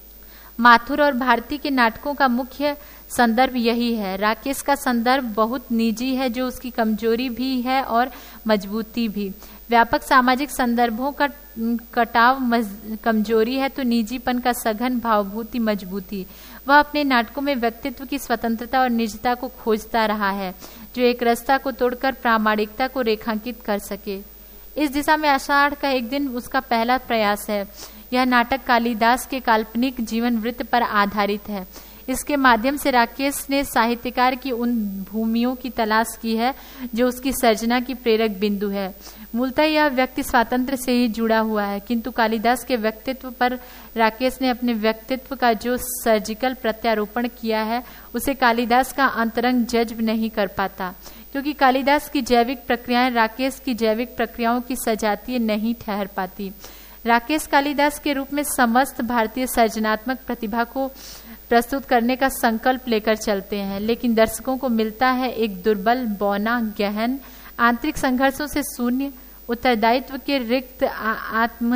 माथुर और भारती के नाटकों का मुख्य संदर्भ यही है। राकेश का संदर्भ बहुत निजी है, जो उसकी कमजोरी भी है और मजबूती भी। व्यापक सामाजिक संदर्भों का कटाव कमजोरी है तो निजीपन का सघन भावभूति मजबूती। वह अपने नाटकों में व्यक्तित्व की स्वतंत्रता और निजता को खोजता रहा है, जो एक रास्ता को तोड़कर प्रामाणिकता को रेखांकित कर सके। इस दिशा में आषाढ़ का एक दिन उसका पहला प्रयास है। यह नाटक कालिदास के काल्पनिक जीवन वृत्त पर आधारित है। इसके माध्यम से राकेश ने साहित्यकार की उन भूमियों की तलाश की है जो उसकी सर्जना की प्रेरक बिंदु है। मूलतः यह व्यक्ति स्वातंत्र से ही जुड़ा हुआ है, किंतु कालिदास के व्यक्तित्व पर राकेश ने अपने व्यक्तित्व का जो सर्जिकल प्रत्यारोपण किया है उसे कालिदास का अंतरंग जज्ब नहीं कर पाता, क्योंकि कालिदास की जैविक प्रक्रियाएं राकेश की जैविक प्रक्रियाओं की सजातीय नहीं ठहर पाती। राकेश कालिदास के रूप में समस्त भारतीय सर्जनात्मक प्रतिभा को प्रस्तुत करने का संकल्प लेकर चलते हैं, लेकिन दर्शकों को मिलता है एक दुर्बल, बौना, गहन, आंतरिक संघर्षों से शून्य, उत्तरदायित्व के रिक्त आत्म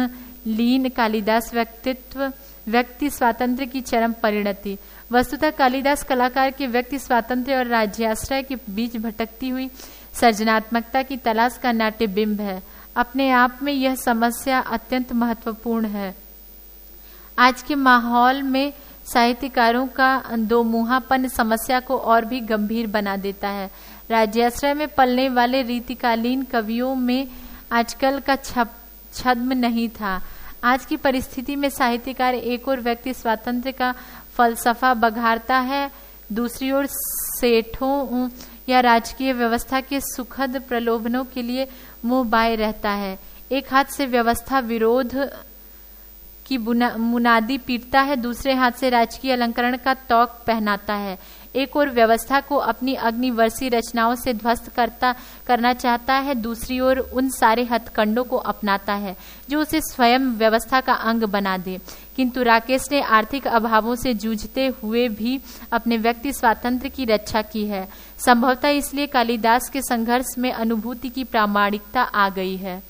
लीन कालिदास व्यक्तित्व व्यक्ति स्वातंत्र्य की चरम परिणति। वस्तुतः कालिदास कलाकार के व्यक्ति स्वातंत्र्य और राज्याश्रय के बीच भटकती हुई सर्जनात्मकता की तलाश का नाट्य बिंब है। अपने आप में यह समस्या अत्यंत महत्वपूर्ण है। आज के माहौल में साहित्यकारों का दो मुहापन समस्या को और भी गंभीर बना देता है। राज्याश्रय में पलने वाले रीतिकालीन कवियों में आजकल का छद्म नहीं था। आज की परिस्थिति में साहित्यकार एक और व्यक्ति स्वातंत्र्य का फलसफा बघारता है, दूसरी ओर सेठों या राजकीय व्यवस्था के सुखद प्रलोभनों के लिए मुंह बाए रहता है। एक हाथ से व्यवस्था विरोध की मुनादी पीटता है, दूसरे हाथ से राजकीय अलंकरण का तौक पहनाता है। एक और व्यवस्था को अपनी अग्निवर्षी रचनाओं से ध्वस्त करता करना चाहता है, दूसरी ओर उन सारे हथकंडों को अपनाता है जो उसे स्वयं व्यवस्था का अंग बना दे। किंतु राकेश ने आर्थिक अभावों से जूझते हुए भी अपने व्यक्ति स्वातंत्र्य की रक्षा की है। संभवतः इसलिए कालिदास के संघर्ष में अनुभूति की प्रामाणिकता आ गई है।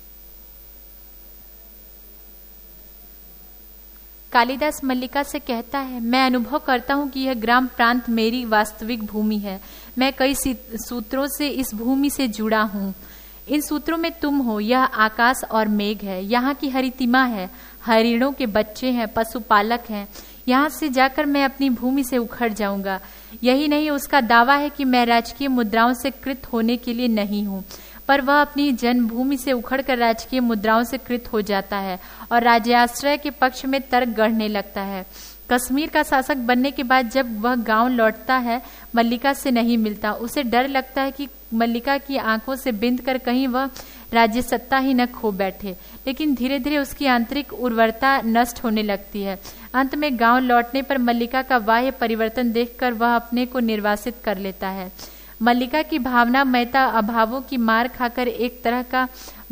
कालिदास मल्लिका से कहता है, मैं अनुभव करता हूँ कि यह ग्राम प्रांत मेरी वास्तविक भूमि है। मैं कई सूत्रों से इस भूमि से जुड़ा हूँ। इन सूत्रों में तुम हो, यह आकाश और मेघ है, यहाँ की हरितिमा है, हरिणों के बच्चे हैं, पशुपालक हैं। यहाँ से जाकर मैं अपनी भूमि से उखड़ जाऊंगा। यही नहीं, उसका दावा है कि मैं राजकीय मुद्राओं से कृत होने के लिए नहीं हूँ, पर वह अपनी जन्मभूमि से उखड़कर राजकीय मुद्राओं से कृत हो जाता है और राज्याश्रय के पक्ष में तर्क गढ़ने लगता है। कश्मीर का शासक बनने के बाद जब वह गांव लौटता है, मल्लिका से नहीं मिलता। उसे डर लगता है कि मल्लिका की आंखों से बिंद कर कहीं वह राज्य सत्ता ही न खो बैठे। लेकिन धीरे धीरे उसकी आंतरिक उर्वरता नष्ट होने लगती है। अंत में गांव लौटने पर मल्लिका का बाह्य परिवर्तन देखकर वह अपने को निर्वासित कर लेता है। मल्लिका की भावना महता अभावों की मार खाकर एक तरह का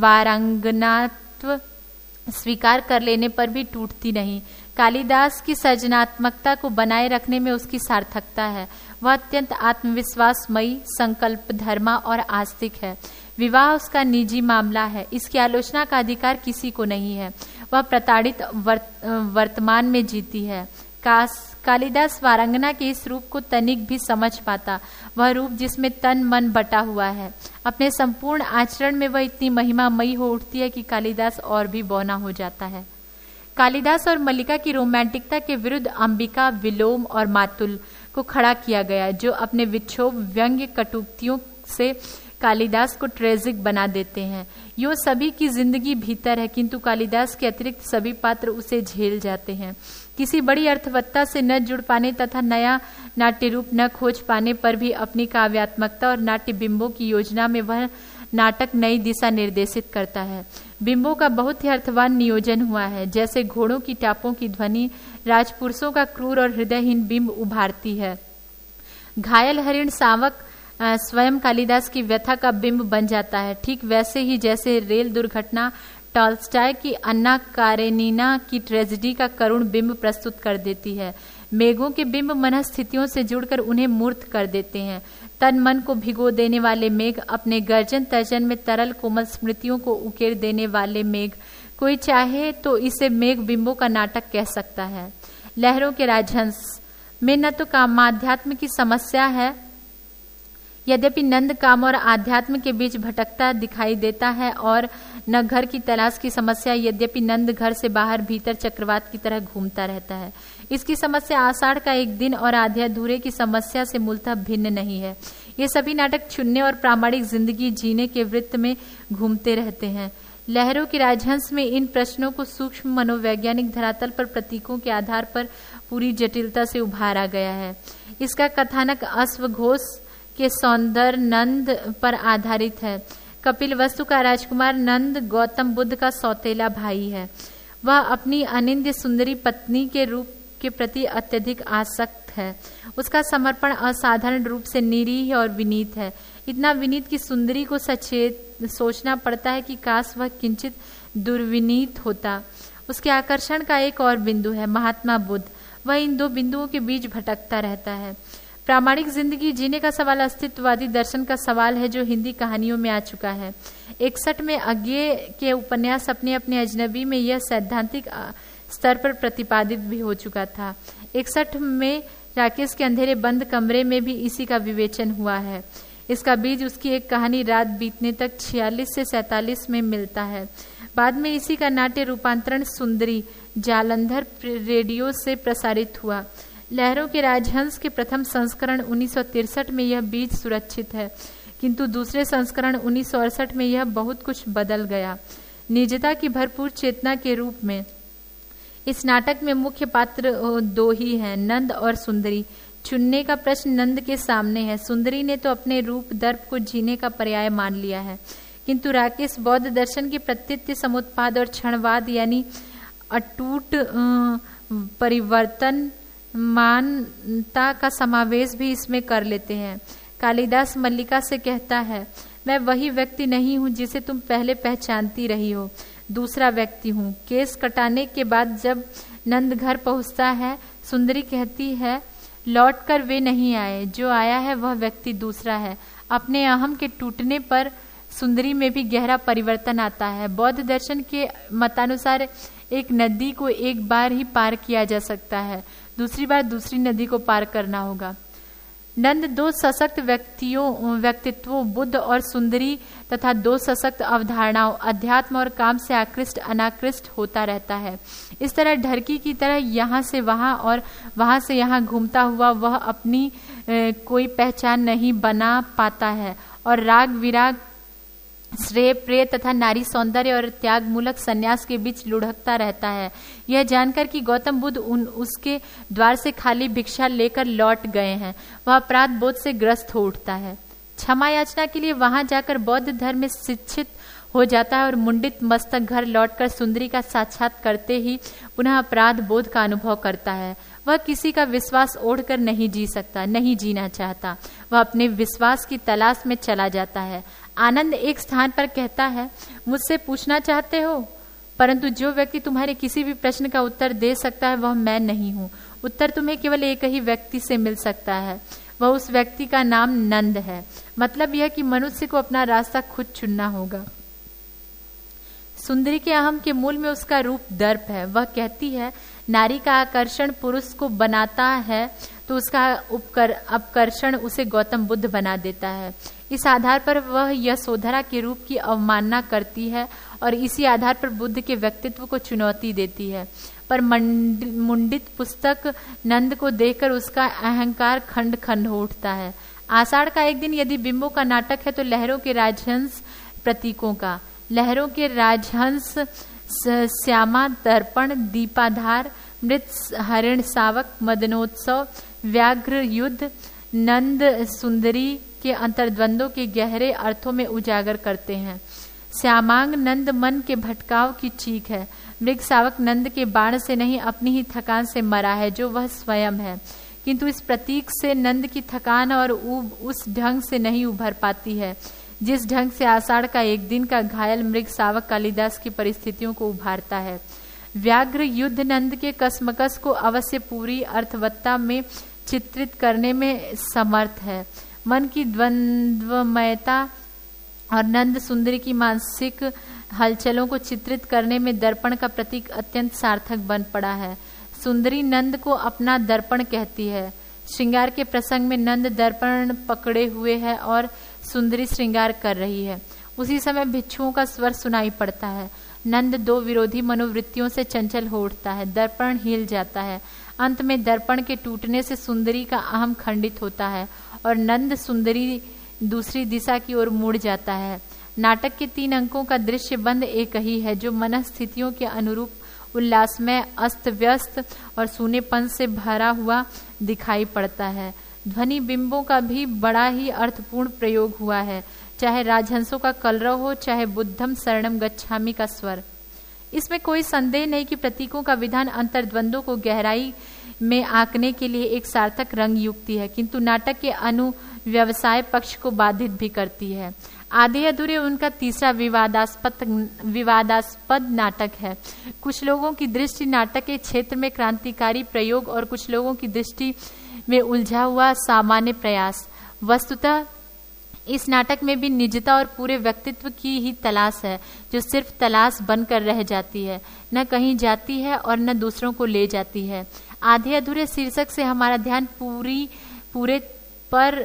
वारांगनात्व स्वीकार कर लेने पर भी टूटती नहीं। कालिदास की सृजनात्मकता को बनाए रखने में उसकी सार्थकता है। वह अत्यंत आत्मविश्वासमयी, संकल्प धर्मा और आस्तिक है। विवाह उसका निजी मामला है, इसकी आलोचना का अधिकार किसी को नहीं है। वह प्रताड़ित वर्त, वर्तमान में जीती है। काश कालिदास वारांगना के इस रूप को तनिक भी समझ पाता, वह रूप जिसमें तन मन बटा हुआ है। अपने संपूर्ण आचरण में वह इतनी महिमामयी हो उठती है कि कालिदास और भी बौना हो जाता है। कालिदास और मल्लिका की रोमांटिकता के विरुद्ध अंबिका, विलोम और मातुल को खड़ा किया गया, जो अपने विक्षोभ, व्यंग्य, कटुक्तियों से कालिदास को ट्रेजिक बना देते हैं। यो सभी की जिंदगी भीतर है, किंतु कालिदास के अतिरिक्त सभी पात्र उसे झेल जाते हैं। किसी बड़ी अर्थवत्ता से न जुड़ पाने तथा नया नाट्य रूप न खोज पाने पर भी अपनी काव्यात्मकता और नाट्य बिंबों की योजना में वह नाटक नई दिशा निर्देशित करता है। बिंबों का बहुत ही अर्थवान नियोजन हुआ है। जैसे घोड़ों की टापों की ध्वनि राजपुरुषों का क्रूर और हृदयहीन बिंब उभारती है, घायल हरिण शावक स्वयं कालिदास की व्यथा का बिंब बन जाता है। ठीक वैसे ही जैसे रेल दुर्घटना टॉल्स्टॉय की अन्ना कारेनिना की ट्रेजेडी का करुण बिंब प्रस्तुत कर देती है। मेघों के बिंब मनस्थितियों से जुड़कर उन्हें मूर्त कर देते हैं। तन मन को भिगो देने वाले मेघ, अपने गर्जन तर्जन में तरल कोमल स्मृतियों को उकेर देने वाले मेघ, कोई चाहे तो इसे मेघ बिंबों का नाटक कह सकता है। लहरों के राजहंस में न तो कामाध्यात्म की समस्या है, यद्यपि नंद काम और आध्यात्म के बीच भटकता दिखाई देता है, और न घर की तलाश की समस्या, यद्यपि नंद घर से बाहर भीतर चक्रवात की तरह घूमता रहता है। इसकी समस्या आषाढ़ का एक दिन और आध्या धूरे की समस्या से मूलतः भिन्न नहीं है। ये सभी नाटक चुनने और प्रामाणिक जिंदगी जीने के वृत्त में घूमते रहते हैं। लहरों के राजहंस में इन प्रश्नों को सूक्ष्म मनोवैज्ञानिक धरातल पर प्रतीकों के आधार पर पूरी जटिलता से उभारा गया है। इसका कथानक अश्वघोष के सौंदर्य नंद पर आधारित है। कपिल वस्तु का राजकुमार नंद गौतम बुद्ध का सौतेला भाई है। वह अपनी अनिंद्य सुंदरी पत्नी के रूप के प्रति अत्यधिक आसक्त है। उसका समर्पण असाधारण रूप से निरीह और विनीत है। इतना विनीत कि सुंदरी को सचेत सोचना पड़ता है कि काश वह किंचित दुर्विनीत होता। उसके आकर्षण का एक और बिंदु है, महात्मा बुद्ध। वह इन दो बिंदुओं के बीच भटकता रहता है। प्रामाणिक जिंदगी जीने का सवाल अस्तित्ववादी दर्शन का सवाल है जो हिंदी कहानियों में आ चुका है। इकसठ में अज्ञेय के उपन्यास अपने अपने अजनबी में यह सैद्धांतिक स्तर पर प्रतिपादित भी हो चुका था। इकसठ में राकेश के अंधेरे बंद कमरे में भी इसी का विवेचन हुआ है। इसका बीज उसकी एक कहानी रात बीतने तक छियालीस से सैतालीस में मिलता है। बाद में इसी का नाट्य रूपांतरण सुंदरी जालंधर रेडियो से प्रसारित हुआ। लहरों के राजहंस के प्रथम संस्करण उन्नीस सौ तिरसठ में यह बीज सुरक्षित है, किंतु दूसरे संस्करण उन्नीस सौ अड़सठ में यह बहुत कुछ बदल गया। निजता की भरपूर चेतना के रूप में इस नाटक में मुख्य पात्र दो ही हैं, नंद और सुंदरी। चुनने का प्रश्न नंद के सामने है। सुंदरी ने तो अपने रूप दर्प को जीने का पर्याय मान लिया है, किंतु राकेश बौद्ध दर्शन के प्रत्यत्य समुत्पाद और क्षणवाद यानी अटूट परिवर्तन मानता का समावेश भी इसमें कर लेते हैं। कालिदास मल्लिका से कहता है, मैं वही व्यक्ति नहीं हूँ जिसे तुम पहले पहचानती रही हो, दूसरा व्यक्ति हूँ। केस कटाने के बाद जब नंद घर पहुँचता है, सुंदरी कहती है, लौटकर वे नहीं आए, जो आया है वह व्यक्ति दूसरा है। अपने अहम के टूटने पर सुंदरी में भी गहरा परिवर्तन आता है। बौद्ध दर्शन के मतानुसार एक नदी को एक बार ही पार किया जा सकता है, दूसरी बार दूसरी नदी को पार करना होगा। नंद दो सशक्त व्यक्तियों व्यक्तित्वों बुद्ध और सुंदरी तथा दो सशक्त अवधारणाओं अध्यात्म और काम से आकृष्ट अनाकृष्ट होता रहता है। इस तरह ढरकी की तरह यहाँ से वहाँ और वहाँ से यहाँ घूमता हुआ वह अपनी ए, कोई पहचान नहीं बना पाता है और राग विराग श्रेय प्रेय तथा नारी सौंदर्य और त्याग मूलक संन्यास के बीच लुढ़कता रहता है। यह जानकर कि गौतम बुद्ध उन उसके द्वार से खाली भिक्षा लेकर लौट गए हैं, वह अपराध बोध से ग्रस्त हो उठता है। क्षमा याचना के लिए वहां जाकर बौद्ध धर्म में शिक्षित हो जाता है और मुंडित मस्तक घर लौटकर सुंदरी का साक्षात करते ही पुनः अपराध बोध का अनुभव करता है। वह किसी का विश्वास ओढ़कर नहीं जी सकता, नहीं जीना चाहता। वह अपने विश्वास की तलाश में चला जाता है। आनंद एक स्थान पर कहता है, मुझसे पूछना चाहते हो, परंतु जो व्यक्ति तुम्हारे किसी भी प्रश्न का उत्तर दे सकता है वह मैं नहीं हूँ। उत्तर तुम्हें केवल एक ही व्यक्ति से मिल सकता है, वह उस व्यक्ति का नाम नंद है। मतलब यह कि मनुष्य को अपना रास्ता खुद चुनना होगा। सुंदरी के अहम के मूल में उसका रूप दर्प है। वह कहती है, नारी का आकर्षण पुरुष को बनाता है तो उसका उपकर अपकर्षण उसे गौतम बुद्ध बना देता है। इस आधार पर वह यशोधरा के रूप की अवमानना करती है और इसी आधार पर बुद्ध के व्यक्तित्व को चुनौती देती है। पर मुंडित पुस्तक नंद को देखकर उसका अहंकार खंड खंड हो उठता है। आषाढ़ का एक दिन यदि बिंबों का नाटक है तो लहरों के राजहंस प्रतीकों का। लहरों के राजहंस श्यामा दर्पण दीपाधार मृत हरिण सावक मदनोत्सव व्याघ्र युद्ध नंद सुंदरी के अंतर्द्वंदों के गहरे अर्थों में उजागर करते हैं। श्यामांग नंद मन के भटकाव की चीख है। मृग सावक नंद के बाण से नहीं अपनी ही थकान से मरा है जो वह स्वयं है, किंतु इस प्रतीक से नंद की थकान और ऊब उस ढंग से नहीं उभर पाती है जिस ढंग से आषाढ़ का एक दिन का घायल मृग सावक कालिदास की परिस्थितियों को उभारता है। व्याघ्र युद्ध नंद के कसमकस को अवश्य पूरी अर्थवत्ता में चित्रित करने में समर्थ है। मन की द्वंद्वमयता और नंद सुंदरी की मानसिक हलचलों को चित्रित करने में दर्पण का प्रतीक अत्यंत सार्थक बन पड़ा है। सुंदरी नंद को अपना दर्पण कहती है। श्रृंगार के प्रसंग में नंद दर्पण पकड़े हुए है और सुंदरी श्रृंगार कर रही है। उसी समय भिक्षुओं का स्वर सुनाई पड़ता है। नंद दो विरोधी मनोवृत्तियों से चंचल हो उठता है। दर्पण हिल जाता है। अंत में दर्पण के टूटने से सुंदरी का अहम खंडित होता है और नंद सुंदरी दूसरी दिशा की ओर मुड़ जाता है। नाटक के तीन अंकों का दृश्य बंद एक ही है जो मन स्थितियों के अनुरूप उल्लासमय अस्त व्यस्त और सूनेपन से भरा हुआ दिखाई पड़ता है। ध्वनि बिंबों का भी बड़ा ही अर्थपूर्ण प्रयोग हुआ है, चाहे राजहंसों का कलरव हो चाहे बुद्धम शरणम गच्छामि का स्वर। इसमें कोई संदेह नहीं कि प्रतीकों का विधान अंतर्द्वंदों को गहराई में आंकने के लिए एक सार्थक रंग युक्ति है, किंतु नाटक के अनुव्यवसाय पक्ष को बाधित भी करती है। आधे अधूरे उनका तीसरा विवादास्पद विवादास्पद नाटक है। कुछ लोगों की दृष्टि नाटक के क्षेत्र में क्रांतिकारी प्रयोग और कुछ लोगों की दृष्टि में उलझा हुआ सामान्य प्रयास। वस्तुतः इस नाटक में भी निजता और पूरे व्यक्तित्व की ही तलाश है, जो सिर्फ तलाश बनकर रह जाती है, न कहीं जाती है और न दूसरों को ले जाती है। आधे अधूरे शीर्षक से हमारा ध्यान पूरी पूरे पर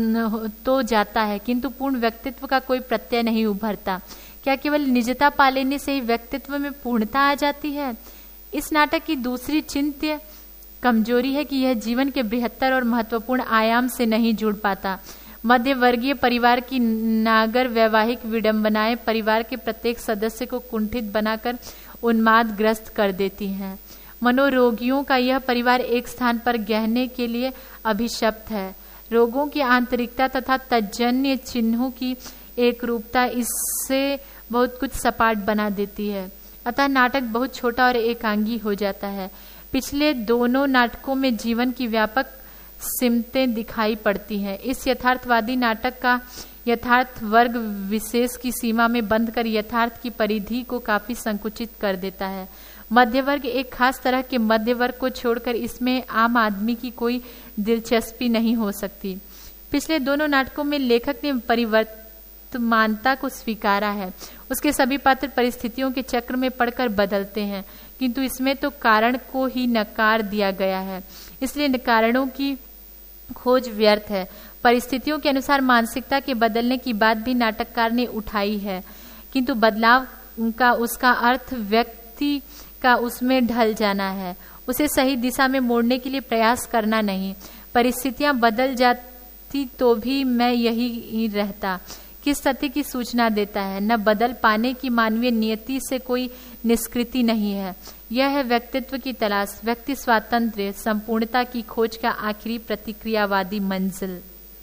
तो जाता है, किंतु पूर्ण व्यक्तित्व का कोई प्रत्यय नहीं उभरता। क्या केवल निजता पा लेने से ही व्यक्तित्व में पूर्णता आ जाती है? इस नाटक की दूसरी चिंत्य कमजोरी है कि यह जीवन के बृहत्तर और महत्वपूर्ण आयाम से नहीं जुड़ पाता। मध्य वर्गीय परिवार की नागर वैवाहिक विडंबनाएं परिवार के प्रत्येक सदस्य को कुंठित बनाकर उन्मादग्रस्त कर देती हैं। मनोरोगियों का यह परिवार एक स्थान पर गहने के लिए अभिशप्त है। रोगों की आंतरिकता तथा तज्जन्य चिन्हों की एक रूपता इससे बहुत कुछ सपाट बना देती है। अतः नाटक बहुत छोटा और एकांगी हो जाता है। पिछले दोनों नाटकों में जीवन की व्यापक सिमतें दिखाई पड़ती हैं। इस यथार्थवादी नाटक का यथार्थ वर्ग विशेष की सीमा में बंद कर यथार्थ की परिधि को काफी संकुचित कर देता है। मध्य वर्ग एक खास तरह के मध्य वर्ग को छोड़कर इसमें आम आदमी की कोई दिलचस्पी नहीं हो सकती। पिछले दोनों नाटकों में लेखक ने परिवर्तमानता को स्वीकारा है। उसके सभी पात्र परिस्थितियों के चक्र में पड़कर बदलते हैं, किंतु इसमें तो कारण को ही नकार दिया गया है, इसलिए कारणों की खोज व्यर्थ है। परिस्थितियों के अनुसार मानसिकता के बदलने की बात भी नाटककार ने उठाई है, किंतु बदलाव का उसका अर्थ व्यक्ति का उसमें ढल जाना है, उसे सही दिशा में मोड़ने के लिए प्रयास करना नहीं। परिस्थितियां बदल जाती तो भी मैं यही रहता, किस तथ्य की सूचना देता है। न बदल पाने की मानवीय नियति से कोई निष्कृति नहीं है। यह है व्यक्तित्व की तलाश, व्यक्ति स्वातंत्र्य, संपूर्णता की खोज का आखिरी प्रतिक्रियावादी मंजिल।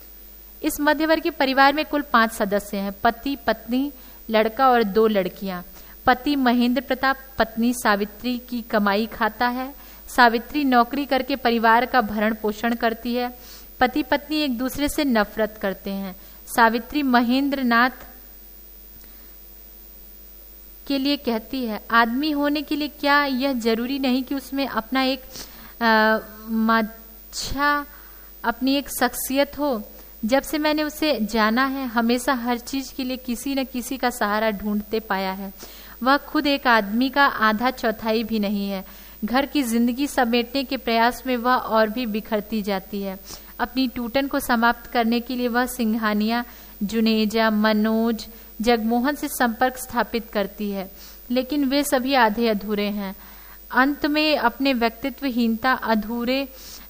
इस मध्यवर्गीय परिवार में कुल पांच सदस्य हैं, पति, पत्नी, लड़का और दो लड़कियां। पति महेंद्र प्रताप पत्नी सावित्री की कमाई खाता है। सावित्री नौकरी करके परिवार का भरण पोषण करती है। पति पत्नी एक दूसरे से नफरत करते हैं। सावित्री महेंद्र नाथ के लिए कहती है, आदमी होने के लिए क्या यह जरूरी नहीं कि उसमें अपना एक माच्छा अपनी एक शख्सियत हो। जब से मैंने उसे जाना है, हमेशा हर चीज के लिए किसी न किसी का सहारा ढूंढते पाया है। वह खुद एक आदमी का आधा चौथाई भी नहीं है। घर की जिंदगी समेटने के प्रयास में वह और भी बिखरती जाती है। अपनी टूटन को समाप्त करने के लिए वह सिंघानिया, जुनेजा, मनोज, जगमोहन से संपर्क स्थापित करती है, लेकिन वे सभी आधे अधूरे हैं। अंत में अपने व्यक्तित्वहीनता अधूरे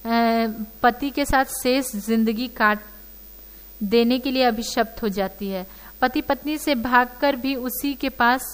पति के साथ शेष जिंदगी काट देने के लिए अभिशप्त हो जाती है। पति पत्नी से भागकर भी उसी के पास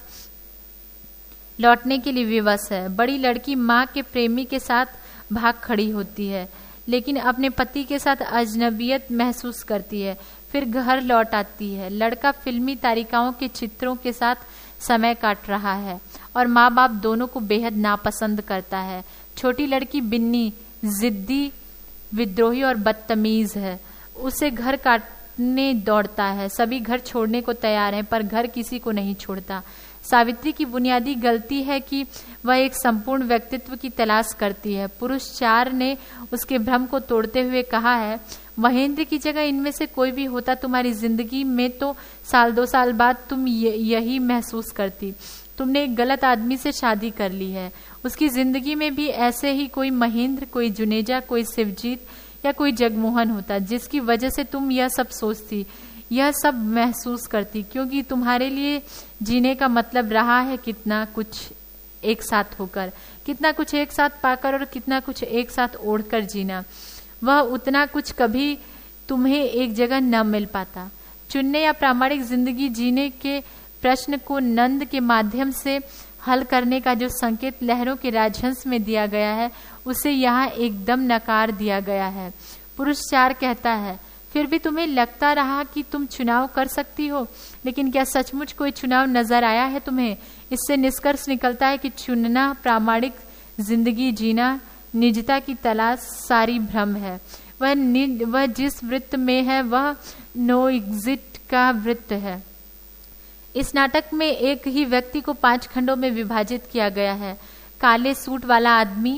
लौटने के लिए विवश है। बड़ी लड़की माँ के प्रेमी के साथ भाग खड़ी होती है, लेकिन अपने पति के साथ अजनबियत महसूस करती है, फिर घर लौट आती है। लड़का फिल्मी तारिकाओं के चित्रों के साथ समय काट रहा है और माँ बाप दोनों को बेहद नापसंद करता है। छोटी लड़की बिन्नी जिद्दी, विद्रोही और बदतमीज है। उसे घर काटने दौड़ता है। सभी घर छोड़ने को तैयार हैं, पर घर किसी को नहीं छोड़ता। सावित्री की बुनियादी गलती है कि वह एक संपूर्ण व्यक्तित्व की तलाश करती है। पुरुष चार ने उसके भ्रम को तोड़ते हुए कहा है, महेंद्र की जगह इनमें से कोई भी होता तुम्हारी जिंदगी में तो साल दो साल बाद तुम यही महसूस करती। तुमने एक गलत आदमी से शादी कर ली है। उसकी जिंदगी में भी ऐसे ही कोई महेंद्र, कोई जुनेजा, कोई शिवजीत या कोई जगमोहन होता, जिसकी वजह से तुम यह सब सोचती, यह सब महसूस करती, क्योंकि तुम्हारे लिए जीने का मतलब रहा है कितना कुछ एक साथ होकर, कितना कुछ एक साथ पाकर और कितना कुछ एक साथ ओढ़कर जीना। वह उतना कुछ कभी तुम्हें एक जगह न मिल पाता। चुनने या प्रामाणिक जिंदगी जीने के प्रश्न को नंद के माध्यम से हल करने का जो संकेत लहरों के राजहंस में दिया गया है, उसे यहाँ एकदम नकार दिया गया है। पुरुष चार कहता है, फिर भी तुम्हें लगता रहा कि तुम चुनाव कर सकती हो, लेकिन क्या सचमुच कोई चुनाव नजर आया है तुम्हें? इससे निष्कर्ष निकलता है कि चुनना, प्रामाणिक जिंदगी जीना, निजता की तलाश सारी भ्रम है। वह निज वह जिस वृत्त में है वह नो एग्जिट का वृत्त है। इस नाटक में एक ही व्यक्ति को पांच खंडों में विभाजित किया गया है। काले सूट वाला आदमी,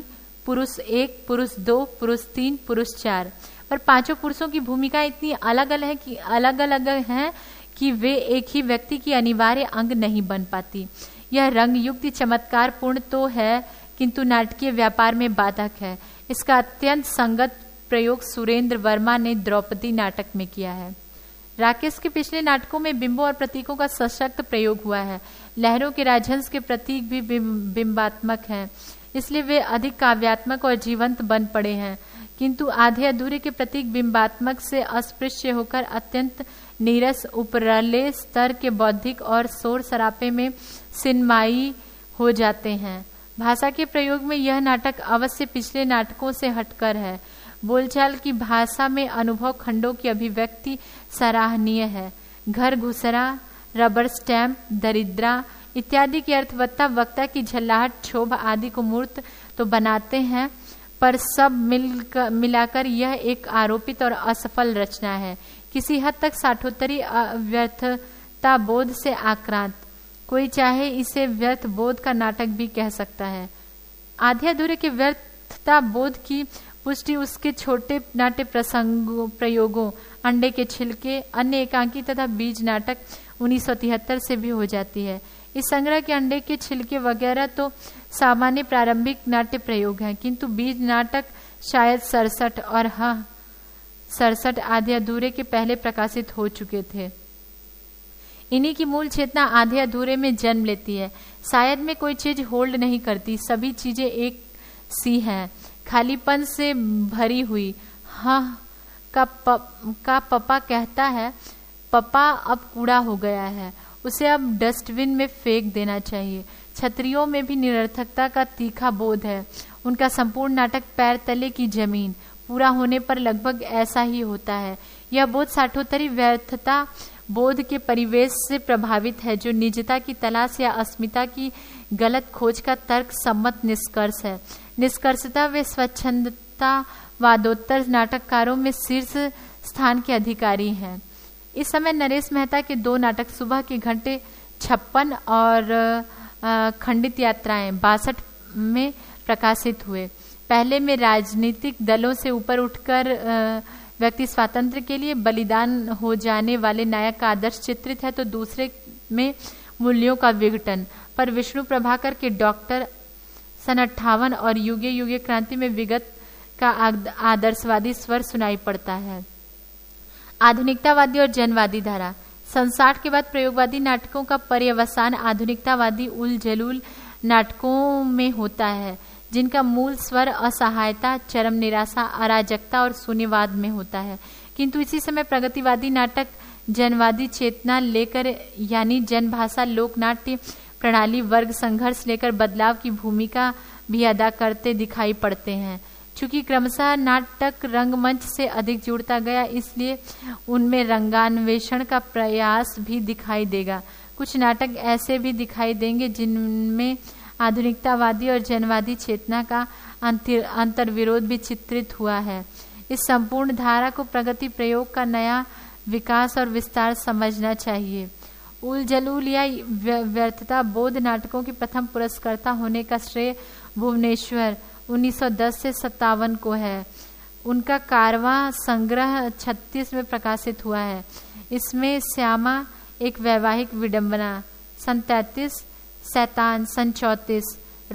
पुरुष एक, पुरुष दो, पुरुष तीन, पुरुष चार। पर पांचों पुरुषों की भूमिका इतनी अलग अलग है कि अलग अलग हैं कि वे एक ही व्यक्ति की अनिवार्य अंग नहीं बन पाती। यह रंग युक्ति चमत्कार पूर्ण तो है, किंतु नाटकीय व्यापार में बाधक है। इसका अत्यंत संगत प्रयोग सुरेंद्र वर्मा ने द्रौपदी नाटक में किया है। राकेश के पिछले नाटकों में बिंबों और प्रतीकों का सशक्त प्रयोग हुआ है। लहरों के राजहंस के प्रतीक भी बिंबात्मक हैं, इसलिए वे अधिक काव्यात्मक और जीवंत बन पड़े हैं, किंतु आधे अधूरे के प्रतीक बिंबात्मक से अस्पृश्य होकर अत्यंत नीरस उपरले स्तर के बौद्धिक और शोर सरापे में सिनेमाई हो जाते हैं। भाषा के प्रयोग में यह नाटक अवश्य पिछले नाटकों से हटकर है। बोलचाल की भाषा में अनुभव खंडों की अभिव्यक्ति सराहनीय है। घर घुसरा, रबर स्टैम्प, दरिद्रा इत्यादि की अर्थवत्ता वक्ता की झल्लाहट, क्षोभ आदि को मूर्त तो बनाते हैं, पर सब मिल मिलाकर यह एक आरोपित और असफल रचना है, किसी हद तक साठोत्तरी व्यर्थता बोध से आक्रांत। कोई चाहे इसे व्यर्थ बोध का नाटक भी कह सकता है। आधे अधूरे के व्यर्थता बोध की पुष्टि उसके छोटे नाट्य प्रसंगों, प्रयोगों, अंडे के छिलके, अन्य एकांकी तथा बीज नाटक उन्नीस सौ तिहत्तर से भी हो जाती है। इस संग्रह के अंडे के छिलके वगैरह तो सामान्य प्रारंभिक नाट्य प्रयोग हैं, किंतु बीज नाटक शायद सड़सठ और हाँ सड़सठ आधे अधूरे के पहले प्रकाशित हो चुके थे। इन्हीं की मूल चेतना आधे अधूरे में जन्म लेती है। शायद में कोई चीज होल्ड नहीं करती, सभी चीजें एक सी हैं, खालीपन से भरी हुई। हाँ का, प, का पपा कहता है, पपा अब कूड़ा हो गया है, उसे अब डस्टबिन में फेंक देना चाहिए। छतरियों में भी निरर्थकता का तीखा बोध है। उनका संपूर्ण नाटक पैर तले की जमीन पूरा होने पर लगभग ऐसा ही होता है। यह बोध साठोत्तरी व्यर्थता बोध के परिवेश से प्रभावित है, जो निजता की तलाश या अस्मिता की गलत खोज का तर्क सम्मत निष्कर्ष है। निष्कर्षता वे स्वच्छंदता वादोत्तर नाटककारों में शीर्ष स्थान के अधिकारी हैं। इस समय नरेश मेहता के दो नाटक सुबह के घंटे छप्पन और खंडित यात्राएं बासठ में प्रकाशित हुए। पहले में राजनीतिक दलों से ऊपर उठकर व्यक्ति स्वातंत्र्य के लिए बलिदान हो जाने वाले नायक का आदर्श चित्रित है, तो दूसरे में मूल्यों का विघटन पर विष्णु प्रभाकर के डॉक्टर सन अट्ठावन और युगे युगे क्रांति में विगत का आदर्शवादी स्वर सुनाई पड़ता है। आधुनिकतावादी और जनवादी धारा। सन साठ के बाद प्रयोगवादी नाटकों का पर्यवसान आधुनिकतावादी उल जलूल नाटकों में होता है, जिनका मूल स्वर असहायता, चरम निराशा, अराजकता और शून्यवाद में होता है। किंतु इसी समय प्रगतिवादी नाटक जनवादी चेतना लेकर, यानी जनभाषा, लोकनाट्य प्रणाली, वर्ग संघर्ष लेकर बदलाव की भूमिका भी अदा करते दिखाई पड़ते हैं। चूंकि क्रमशः नाटक रंगमंच से अधिक जुड़ता गया, इसलिए उनमें रंगान्वेषण का प्रयास भी दिखाई देगा। कुछ नाटक ऐसे भी दिखाई देंगे जिनमें आधुनिकतावादी और जनवादी चेतना का अंतर्विरोध भी चित्रित हुआ है। इस संपूर्ण धारा को प्रगति प्रयोग का नया विकास और विस्तार समझना चाहिए। उल जलूल या व्यर्थता बोध नाटकों के प्रथम पुरस्कर्ता होने का श्रेय भुवनेश्वर उन्नीस सौ दस से सत्तावन को है। उनका कारवां संग्रह छत्तीस में प्रकाशित हुआ है। इसमें श्यामा एक वैवाहिक विडंबना सन तैतीस, शैतान सन चौतीस,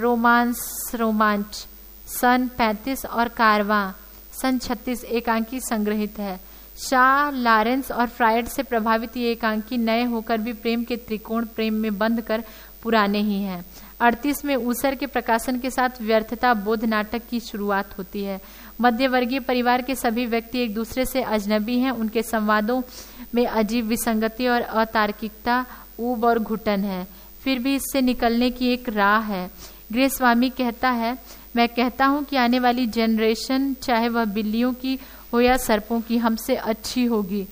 रोमांस रोमांच सन पैंतीस और कारवां सन छत्तीस एकांकी संग्रहित है। शाह, लॉरेंस और फ्रायड से प्रभावित ये एकांकी नए होकर भी प्रेम के त्रिकोण प्रेम में बंध कर पुराने ही हैं। अड़तीस में ऊसर के प्रकाशन के साथ व्यर्थता बोध नाटक की शुरुआत होती है। मध्य वर्गीय परिवार के सभी व्यक्ति एक दूसरे से अजनबी हैं। उनके संवादों में अजीब विसंगति और अतार्किकता, ऊब और घुटन है। फिर भी इससे निकलने की एक राह है। गृहस्वामी कहता है, मैं कहता हूँ कि आने वाली जनरेशन, चाहे वह बिल्लियों की हो या सर्पों की, हमसे अच्छी होगी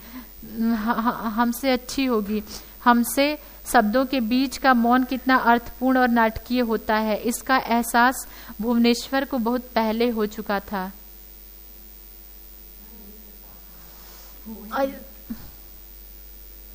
हमसे अच्छी होगी हमसे शब्दों के बीच का मौन कितना अर्थपूर्ण और नाटकीय होता है, इसका एहसास भुवनेश्वर को बहुत पहले हो चुका था।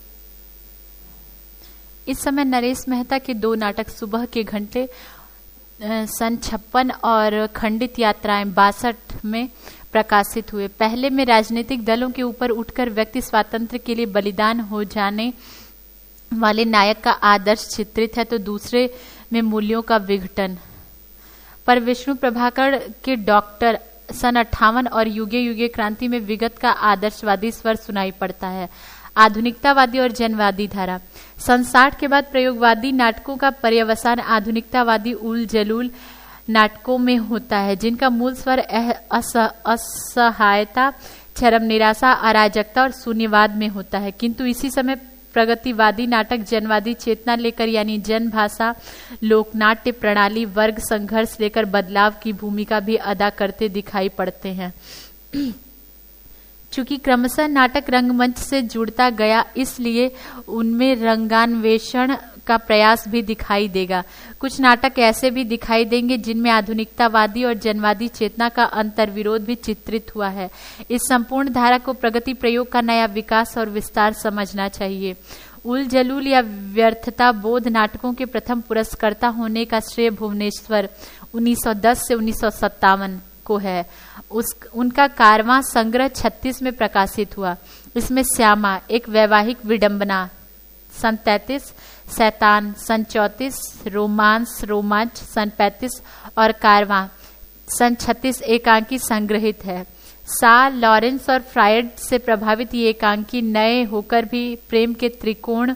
इस समय नरेश मेहता के दो नाटक सुबह के घंटे सन छप्पन और खंडित यात्राएं बासठ में प्रकाशित हुए। पहले में राजनीतिक दलों के ऊपर उठकर व्यक्ति स्वातंत्र्य के लिए बलिदान हो जाने वाले नायक का आदर्श चित्रित है, तो दूसरे में मूल्यों का विघटन। पर विष्णु प्रभाकर के डॉक्टर सन अट्ठावन और युगे युगे क्रांति में विगत का आदर्शवादी स्वर सुनाई पड़ता है। आधुनिकतावादी और जनवादी धारा। सन साठ के बाद प्रयोगवादी नाटकों का पर्यवसान आधुनिकतावादी उल जलूल नाटकों में होता है, जिनका मूल स्वर असहायता, चरम निराशा, अराजकता और शून्यवाद में होता है। किंतु इसी समय प्रगतिवादी नाटक जनवादी चेतना लेकर, यानी जन भाषा, लोकनाट्य प्रणाली, वर्ग संघर्ष लेकर बदलाव की भूमिका भी अदा करते दिखाई पड़ते हैं। चूंकि क्रमशः नाटक रंगमंच से जुड़ता गया, इसलिए उनमें रंगान्वेषण का प्रयास भी दिखाई देगा। कुछ नाटक ऐसे भी दिखाई देंगे जिनमें आधुनिकतावादी और जनवादी चेतना का अंतर्विरोध भी चित्रित हुआ है। इस संपूर्ण धारा को प्रगति प्रयोग का नया विकास और विस्तार समझना चाहिए। उल जलूल या व्यर्थता बोध नाटकों के प्रथम पुरस्कर्ता होने का श्रेय भुवनेश्वर उन्नीस सौ दस से उन्नीस सौ सत्तावन को है। उस उनका कारवां संग्रह छत्तीस में प्रकाशित हुआ। इसमें श्यामा एक वैवाहिक विडंबना सन तैतीस, शैतान सन चौतीस, रोमांस रोमांच सन पैंतीस और कारवां सन छत्तीस एकांकी संग्रहित है। सा, लॉरेंस और फ्रायड से प्रभावित ये एकांकी नए होकर भी प्रेम के त्रिकोण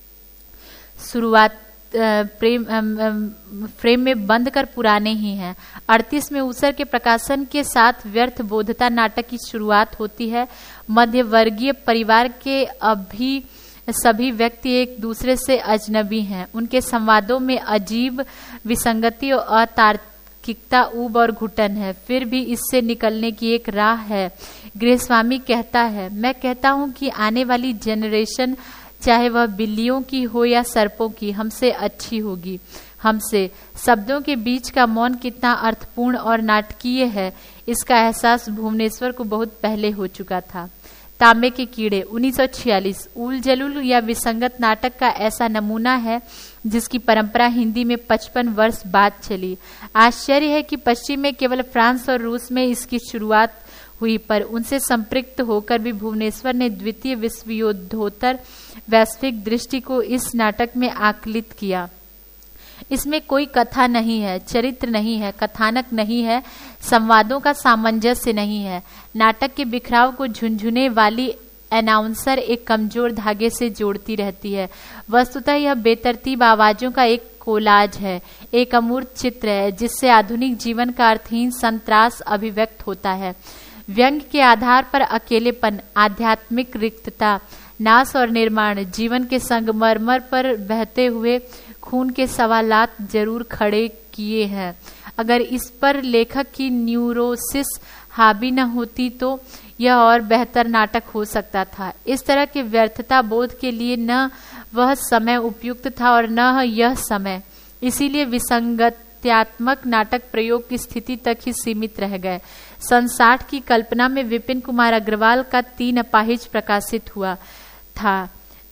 शुरुआत प्रेम फ्रेम में बंद कर पुराने ही हैं। अड़तीस में ऊसर के प्रकाशन के साथ व्यर्थ बोधता नाटक की शुरुआत होती है। मध्य वर्गीय परिवार के अभी सभी व्यक्ति एक दूसरे से अजनबी हैं। उनके संवादों में अजीब विसंगति और अतार्किकता, ऊब और घुटन है। फिर भी इससे निकलने की एक राह है। गृहस्वामी कहता है, मैं कहता हूं कि आने वाली जनरेशन, चाहे वह बिल्लियों की हो या सर्पों की, हमसे अच्छी होगी। हमसे। शब्दों के बीच का मौन कितना अर्थपूर्ण और नाटकीय है, इसका एहसास भुवनेश्वर को बहुत पहले हो चुका था। तांबे के कीड़े उन्नीस सौ छियालीस उल जलूल या विसंगत नाटक का ऐसा नमूना है जिसकी परंपरा हिंदी में पचपन वर्ष बाद चली। आश्चर्य है कि पश्चिम में केवल फ्रांस और रूस में इसकी शुरुआत हुई, पर उनसे संपृक्त होकर भी भुवनेश्वर ने द्वितीय विश्व युद्धोत्तर वैश्विक दृष्टि को इस नाटक में आकलित किया। इसमें कोई कथा नहीं है, चरित्र नहीं है, कथानक नहीं है, संवादों का सामंजस्य नहीं है। नाटक के बिखराव को झुनझुने वाली अनाउंसर एक कमजोर धागे से जोड़ती रहती है। वस्तुतः यह बेतरतीब आवाजों का एक कोलाज है, एक अमूर्त चित्र है जिससे आधुनिक जीवन का अर्थहीन संत्रास अभिव्यक्त होता है। व्यंग के आधार पर अकेलेपन, आध्यात्मिक रिक्तता, नाश और निर्माण, जीवन के संगमरमर पर बहते हुए खून के सवालात जरूर खड़े किए हैं। अगर इस पर लेखक की न्यूरोसिस हावी न होती तो यह और बेहतर नाटक हो सकता था। इस तरह के व्यर्थता बोध के लिए न वह समय उपयुक्त था और न यह समय, इसीलिए विसंगत्यात्मक नाटक प्रयोग की स्थिति तक ही सीमित रह गए। सन साठ की कल्पना में विपिन कुमार अग्रवाल का तीन अपाहिज प्रकाशित हुआ था।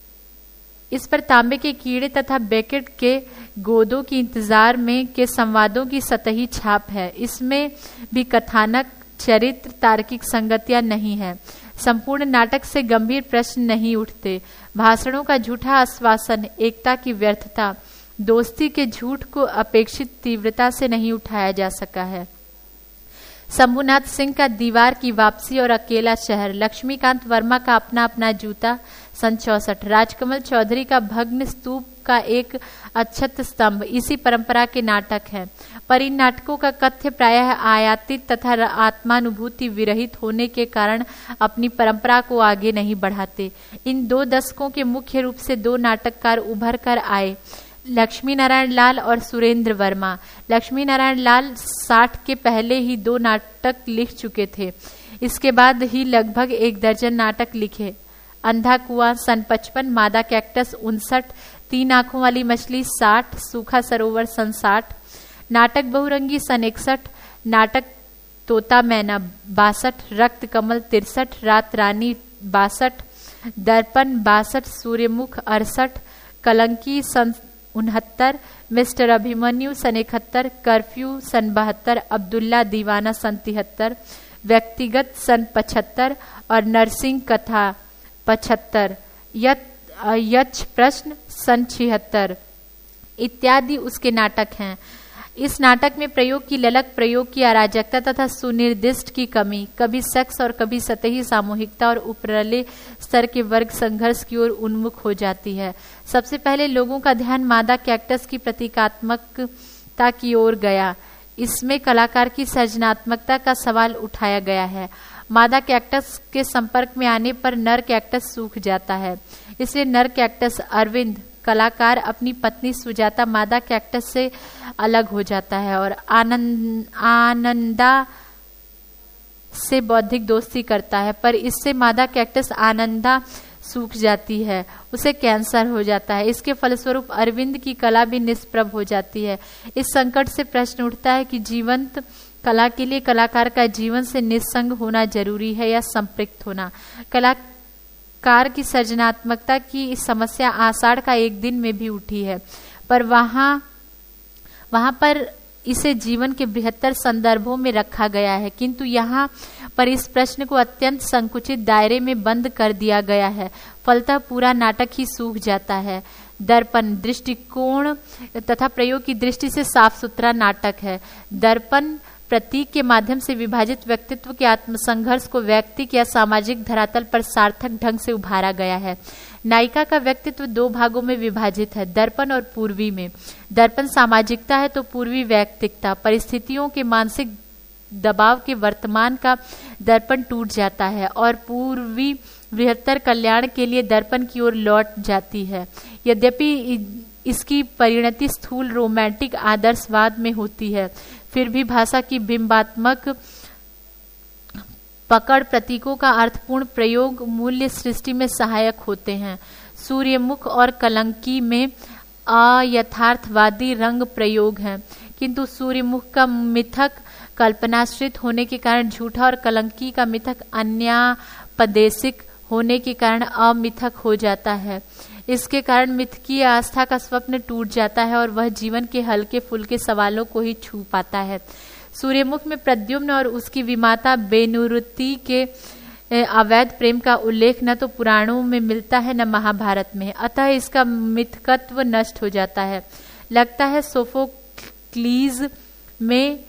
इस पर तांबे के कीड़े तथा बेकेट के गोदों की इंतजार में के संवादों की सतही छाप है। इसमें भी कथानक, चरित्र, तार्किक संगतियां नहीं है। संपूर्ण नाटक से गंभीर प्रश्न नहीं उठते। भाषणों का झूठा आश्वासन, एकता की व्यर्थता, दोस्ती के झूठ को अपेक्षित तीव्रता से नहीं उठाया जा सका है। शंभुनाथ सिंह का दीवार की वापसी और अकेला शहर, लक्ष्मीकांत वर्मा का अपना अपना जूता सन चौसठ, राजकमल चौधरी का भग्न स्तूप का एक अक्षत स्तंभ इसी परंपरा के नाटक हैं। पर इन नाटकों का कथ्य प्रायः आयातित तथा आत्मानुभूति विरहित होने के कारण अपनी परंपरा को आगे नहीं बढ़ाते। इन दो दशकों के मुख्य रूप से दो नाटककार उभर कर आए, लक्ष्मी नारायण लाल और सुरेंद्र वर्मा। लक्ष्मी नारायण लाल साठ के पहले ही दो नाटक लिख चुके थे। इसके बाद ही लगभग एक दर्जन नाटक लिखे। अंधा कुआं सन पचपन, मादा कैक्टस उनसठ, तीन आंखों वाली मछली साठ, सूखा सरोवर सन साठ, नाटक बहुरंगी सन इकसठ, नाटक तोता मैना बासठ, रक्त कमल तिरसठ, रात रानी बासठ, दर्पण बासठ, सूर्यमुख अड़सठ, कलंकी सन उनहत्तर, मिस्टर अभिमन्यु सन इकहत्तर, कर्फ्यू सन बहत्तर, अब्दुल्ला दीवाना सन तिहत्तर, व्यक्तिगत सन पचहत्तर और नरसिंह कथा पचहत्तर, यक्ष प्रश्न सन छिहत्तर इत्यादि उसके नाटक हैं। इस नाटक में प्रयोग की ललक, प्रयोग की अराजकता तथा सुनिर्दिष्ट की कमी, कभी सेक्स और कभी सतही सामूहिकता और उपरले स्तर के वर्ग संघर्ष की ओर उन्मुख हो जाती है। सबसे पहले लोगों का ध्यान मादा कैक्टस की प्रतीकात्मकता की ओर गया। इसमें कलाकार की सृजनात्मकता का सवाल उठाया गया है। मादा कैक्टस के संपर्क में आने पर नर कैक्टस सूख जाता है, इसलिए नर कैक्टस अरविंद कलाकार अपनी पत्नी सुजाता मादा कैक्टस से अलग हो जाता है और आनंद आनंदा से बौद्धिक दोस्ती करता है, पर इससे मादा कैक्टस आनंदा सूख जाती है, उसे कैंसर हो जाता है। इसके फलस्वरूप अरविंद की कला भी निष्प्रभ हो जाती है। इस संकट से प्रश्न उठता है कि जीवंत कला के लिए कलाकार का जीवन से निस्संग होना जरूरी है या संपृक्त होना। कलाकार की सृजनात्मकता की इस समस्या आषाढ़ का एक दिन में भी उठी है, पर वहां वहां पर इसे जीवन के बेहतर संदर्भों में रखा गया है, किंतु यहाँ पर इस प्रश्न को अत्यंत संकुचित दायरे में बंद कर दिया गया है। फलतः पूरा नाटक ही सूख जाता है। दर्पण दृष्टिकोण तथा प्रयोग की दृष्टि से साफ सुथरा नाटक है। दर्पण प्रतीक के माध्यम से विभाजित व्यक्तित्व के आत्मसंघर्ष को व्यक्तिक या सामाजिक धरातल पर सार्थक ढंग से उभारा गया है। नायिका का व्यक्तित्व दो भागों में विभाजित है, दर्पण और पूर्वी में। दर्पण सामाजिकता है तो पूर्वी वैयक्तिकता। परिस्थितियों के मानसिक दबाव के वर्तमान का दर्पण टूट जाता है और पूर्वी बृहत्तर कल्याण के लिए दर्पण की ओर लौट जाती है। यद्यपि इसकी परिणति स्थूल रोमांटिक आदर्शवाद में होती है, फिर भी भाषा की बिंबात्मक पकड़, प्रतीकों का अर्थपूर्ण प्रयोग मूल्य सृष्टि में सहायक होते हैं। सूर्यमुख और कलंकी में अयथार्थवादी रंग प्रयोग हैं, किंतु सूर्यमुख का मिथक कल्पनाश्रित होने के कारण झूठा और कलंकी का मिथक अन्यापदेशिक होने के कारण अमिथक हो जाता है। इसके कारण मिथकीय आस्था का स्वप्न टूट जाता है और वह जीवन के हल्के फुल्के सवालों को ही छू पाता है। सूर्यमुख में प्रद्युम्न और उसकी विमाता बेनुरुति के अवैध प्रेम का उल्लेख न तो पुराणों में मिलता है न महाभारत में, अतः इसका मिथकत्व नष्ट हो जाता है। लगता है सोफोक्लीज में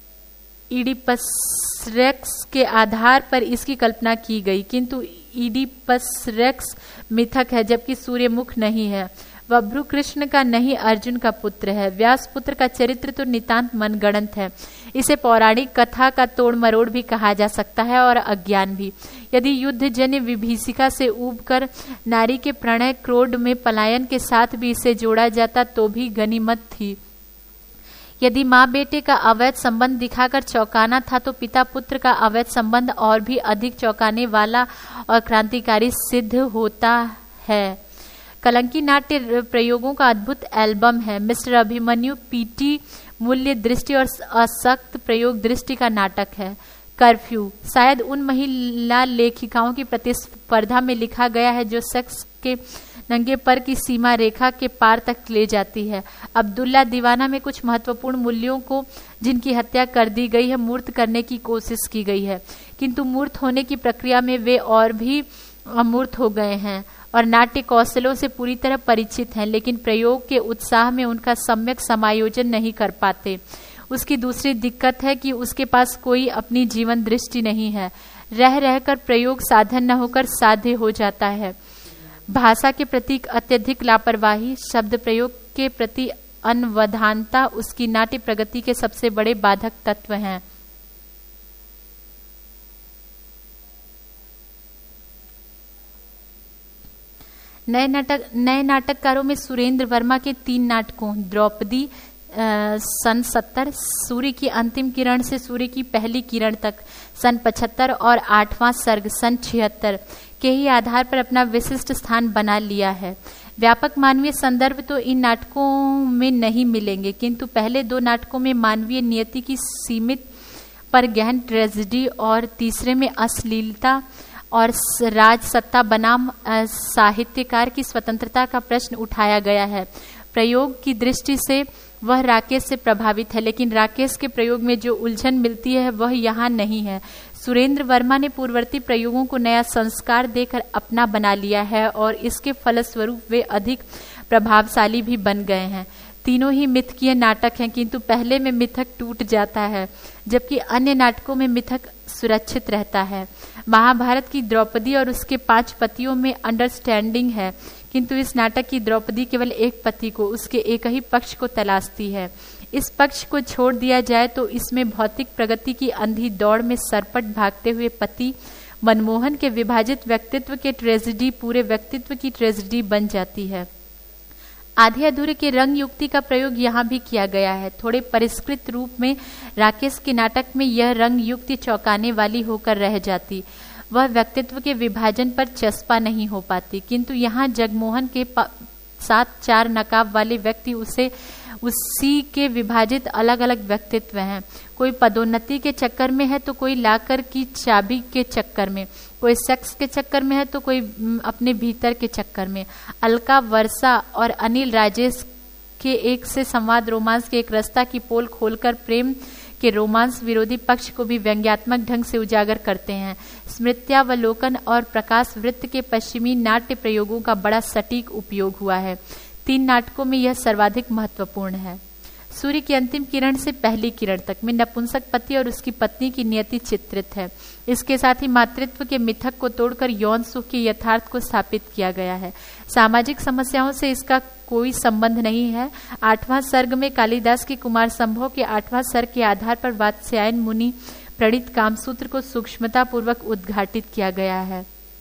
इडिपसरेक्स के आधार पर इसकी कल्पना की गई, किंतु इडिपसरेक्स मिथक है जबकि सूर्यमुख नहीं है। वह भ्रू कृष्ण का नहीं अर्जुन का पुत्र है। व्यास पुत्र का चरित्र तो नितांत मनगढ़ंत है। इसे पौराणिक कथा का तोड़ मरोड़ भी कहा जा सकता है और अज्ञान भी। यदि युद्ध जन्य विभीषिका से ऊब कर नारी के प्रणय क्रोध में पलायन के साथ भी इसे जोड़ा जाता तो भी गनीमत थी। यदि माँ बेटे का अवैध संबंध दिखाकर चौंकाना था तो पिता पुत्र का अवैध संबंध और भी अधिक चौंकाने वाला और क्रांतिकारी सिद्ध होता है। कलंकी नाट्य प्रयोगों का अद्भुत एल्बम है। मिस्टर अभिमन्यु पीटी मूल्य दृष्टि और असक्त प्रयोग दृष्टि का नाटक है। कर्फ्यू शायद उन महिला लेखिकाओं की प्रतिस्पर्धा में लिखा गया है जो सेक्स के नंगे पर की सीमा रेखा के पार तक ले जाती है। अब्दुल्ला दीवाना में कुछ महत्वपूर्ण मूल्यों को जिनकी हत्या कर दी गई है मूर्त करने की कोशिश की गई है, किंतु मूर्त होने की प्रक्रिया में वे और भी अमूर्त हो गए हैं और नाट्य कौशलों से पूरी तरह परिचित हैं, लेकिन प्रयोग के उत्साह में उनका सम्यक समायोजन नहीं कर पाते। उसकी दूसरी दिक्कत है कि उसके पास कोई अपनी जीवन दृष्टि नहीं है। रह रहकर प्रयोग साधन न होकर साध्य हो जाता है। भाषा के प्रति अत्यधिक लापरवाही, शब्द प्रयोग के प्रति अनवधानता उसकी नाट्य प्रगति के सबसे बड़े बाधक तत्व हैं। नए नाटक नए नाटककारों में सुरेंद्र वर्मा के तीन नाटकों द्रौपदी सन सत्तर, सूर्य की अंतिम किरण से सूर्य की पहली किरण तक सन पचहत्तर और आठवां सर्ग सन छिहत्तर के ही आधार पर अपना विशिष्ट स्थान बना लिया है। व्यापक मानवीय संदर्भ तो इन नाटकों में नहीं मिलेंगे, किंतु पहले दो नाटकों में मानवीय नियति की सीमित पर गहन ट्रेजेडी और तीसरे में अश्लीलता और राज सत्ता बनाम साहित्यकार की स्वतंत्रता का प्रश्न उठाया गया है। प्रयोग की दृष्टि से वह राकेश से प्रभावित है, लेकिन राकेश के प्रयोग में जो उलझन मिलती है वह यहाँ नहीं है। सुरेंद्र वर्मा ने पूर्ववर्ती प्रयोगों को नया संस्कार देकर अपना बना लिया है और इसके फलस्वरूप वे अधिक प्रभावशाली भी बन गए हैं। तीनों ही मिथकीय नाटक हैं, किंतु पहले में मिथक टूट जाता है जबकि अन्य नाटकों में मिथक सुरक्षित रहता है। महाभारत की द्रौपदी और उसके पांच पतियों में अंडरस्टैंडिंग है, किंतु इस नाटक की द्रौपदी केवल एक पति को, उसके एक ही पक्ष को तलाशती है। इस पक्ष को छोड़ दिया जाए तो इसमें भौतिक प्रगति की अंधी दौड़ में सरपट भागते हुए पति मनमोहन के विभाजित व्यक्तित्व के ट्रेजेडी पूरे व्यक्तित्व की ट्रेजेडी बन जाती है। आधे अधूरे के रंग युक्ति का प्रयोग यहाँ भी किया गया है। थोड़े परिष्कृत रूप में राकेश के नाटक में यह रंग युक्ति चौंकाने वाली होकर रह जाती, वह व्यक्तित्व के विभाजन पर चस्पा नहीं हो पाती, किंतु यहाँ जगमोहन के साथ चार नकाब वाले व्यक्ति उसे उसी के विभाजित अलग अलग व्यक्तित्व हैं। कोई पदोन्नति के चक्कर में है तो कोई लाकर की चाबी के चक्कर में, कोई सेक्स के चक्कर में है तो कोई अपने भीतर के चक्कर में। अलका, वर्षा और अनिल राजेश के एक से संवाद रोमांस के एक रास्ता की पोल खोलकर प्रेम के रोमांस विरोधी पक्ष को भी व्यंग्यात्मक ढंग से उजागर करते हैं। स्मृत्यावलोकन और प्रकाश वृत्त के पश्चिमी नाट्य प्रयोगों का बड़ा सटीक उपयोग हुआ है। तीन नाटकों में यह सर्वाधिक महत्वपूर्ण है। सूर्य की अंतिम किरण से पहली किरण तक में नपुंसक पति और उसकी पत्नी की नियति चित्रित है। इसके साथ ही मातृत्व के मिथक को तोड़कर यौन सुख के यथार्थ को स्थापित किया गया है। सामाजिक समस्याओं से इसका कोई संबंध नहीं है। आठवां सर्ग में कालिदास के कुमार संभव के आठवां सर्ग के आधार पर वात्स्यायन मुनि प्रणीत कामसूत्र को सूक्ष्मता पूर्वक उद्घाटित किया गया है।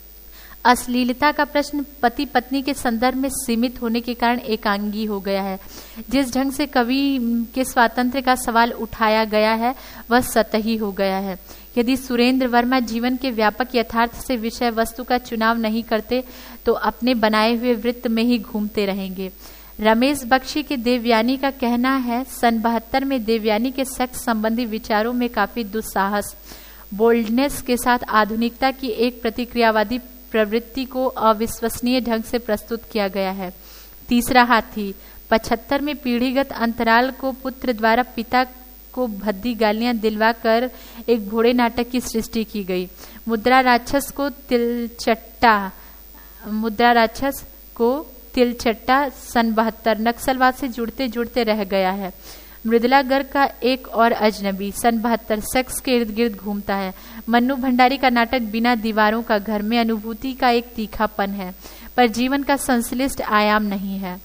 अश्लीलता का प्रश्न पति पत्नी के संदर्भ में सीमित होने के कारण एकांगी हो गया है। जिस ढंग से कवि के स्वातंत्र्य का सवाल उठाया गया है वह सतही हो गया है। यदि सुरेंद्र वर्मा जीवन के व्यापक यथार्थ से विषय वस्तु का चुनाव नहीं करते तो अपने बनाए हुए वृत्त में ही घूमते रहेंगे। रमेश बख्शी के देवयानी का कहना है, सन बहत्तर में देवयानी के सेक्स संबंधी विचारों में काफी दुस्साहस, बोल्डनेस के साथ आधुनिकता की एक प्रतिक्रियावादी प्रवृत्ति को अविश्वसनीय ढंग से प्रस्तुत किया गया है। तीसरा हाथी, पचहत्तर में पीढ़ीगत अंतराल को पुत्र द्वारा पिता को भद्दी गालियां दिलवाकर एक घोड़े नाटक की सृष्टि की गई। मुद्रा राक्षस को तिलचट्टा मुद्रा राक्षस को तिलचट्टा सन बहत्तर नक्सलवाद से जुड़ते जुड़ते रह गया है। मृदुला गर्ग का एक और अजनबी सन बहत्तर सेक्स के इर्द गिर्द घूमता है। मन्नू भंडारी का नाटक बिना दीवारों का घर में अनुभूति का एक तीखापन है, पर जीवन का संश्लिष्ट आयाम नहीं है।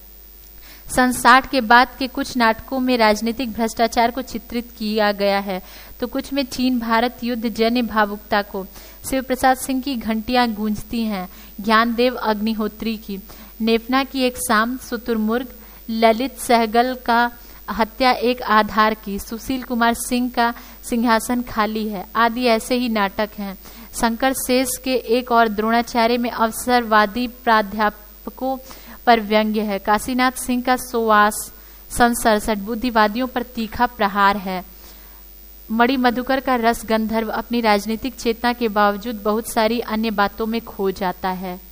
सन साठ के बाद के कुछ नाटकों में राजनीतिक भ्रष्टाचार को चित्रित किया गया है, तो कुछ में चीन भारत युद्ध जन्य भावुकता को। शिव प्रसाद सिंह की घंटियां गूंजती हैं, ज्ञानदेव अग्निहोत्री की, नेफना की एक शाम, शुतुरमुर्ग, ललित सहगल का हत्या एक आधार की, सुशील कुमार सिंह का सिंहासन खाली है आदि ऐसे ही नाटक हैं। शंकर शेष के एक और द्रोणाचार्य में अवसरवादी प्राध्यापकों पर व्यंग्य है। काशीनाथ सिंह का सोवास सन सड़सठ बुद्धिवादियों पर तीखा प्रहार है। मणि मधुकर का रस गंधर्व अपनी राजनीतिक चेतना के बावजूद बहुत सारी अन्य बातों में खो जाता है।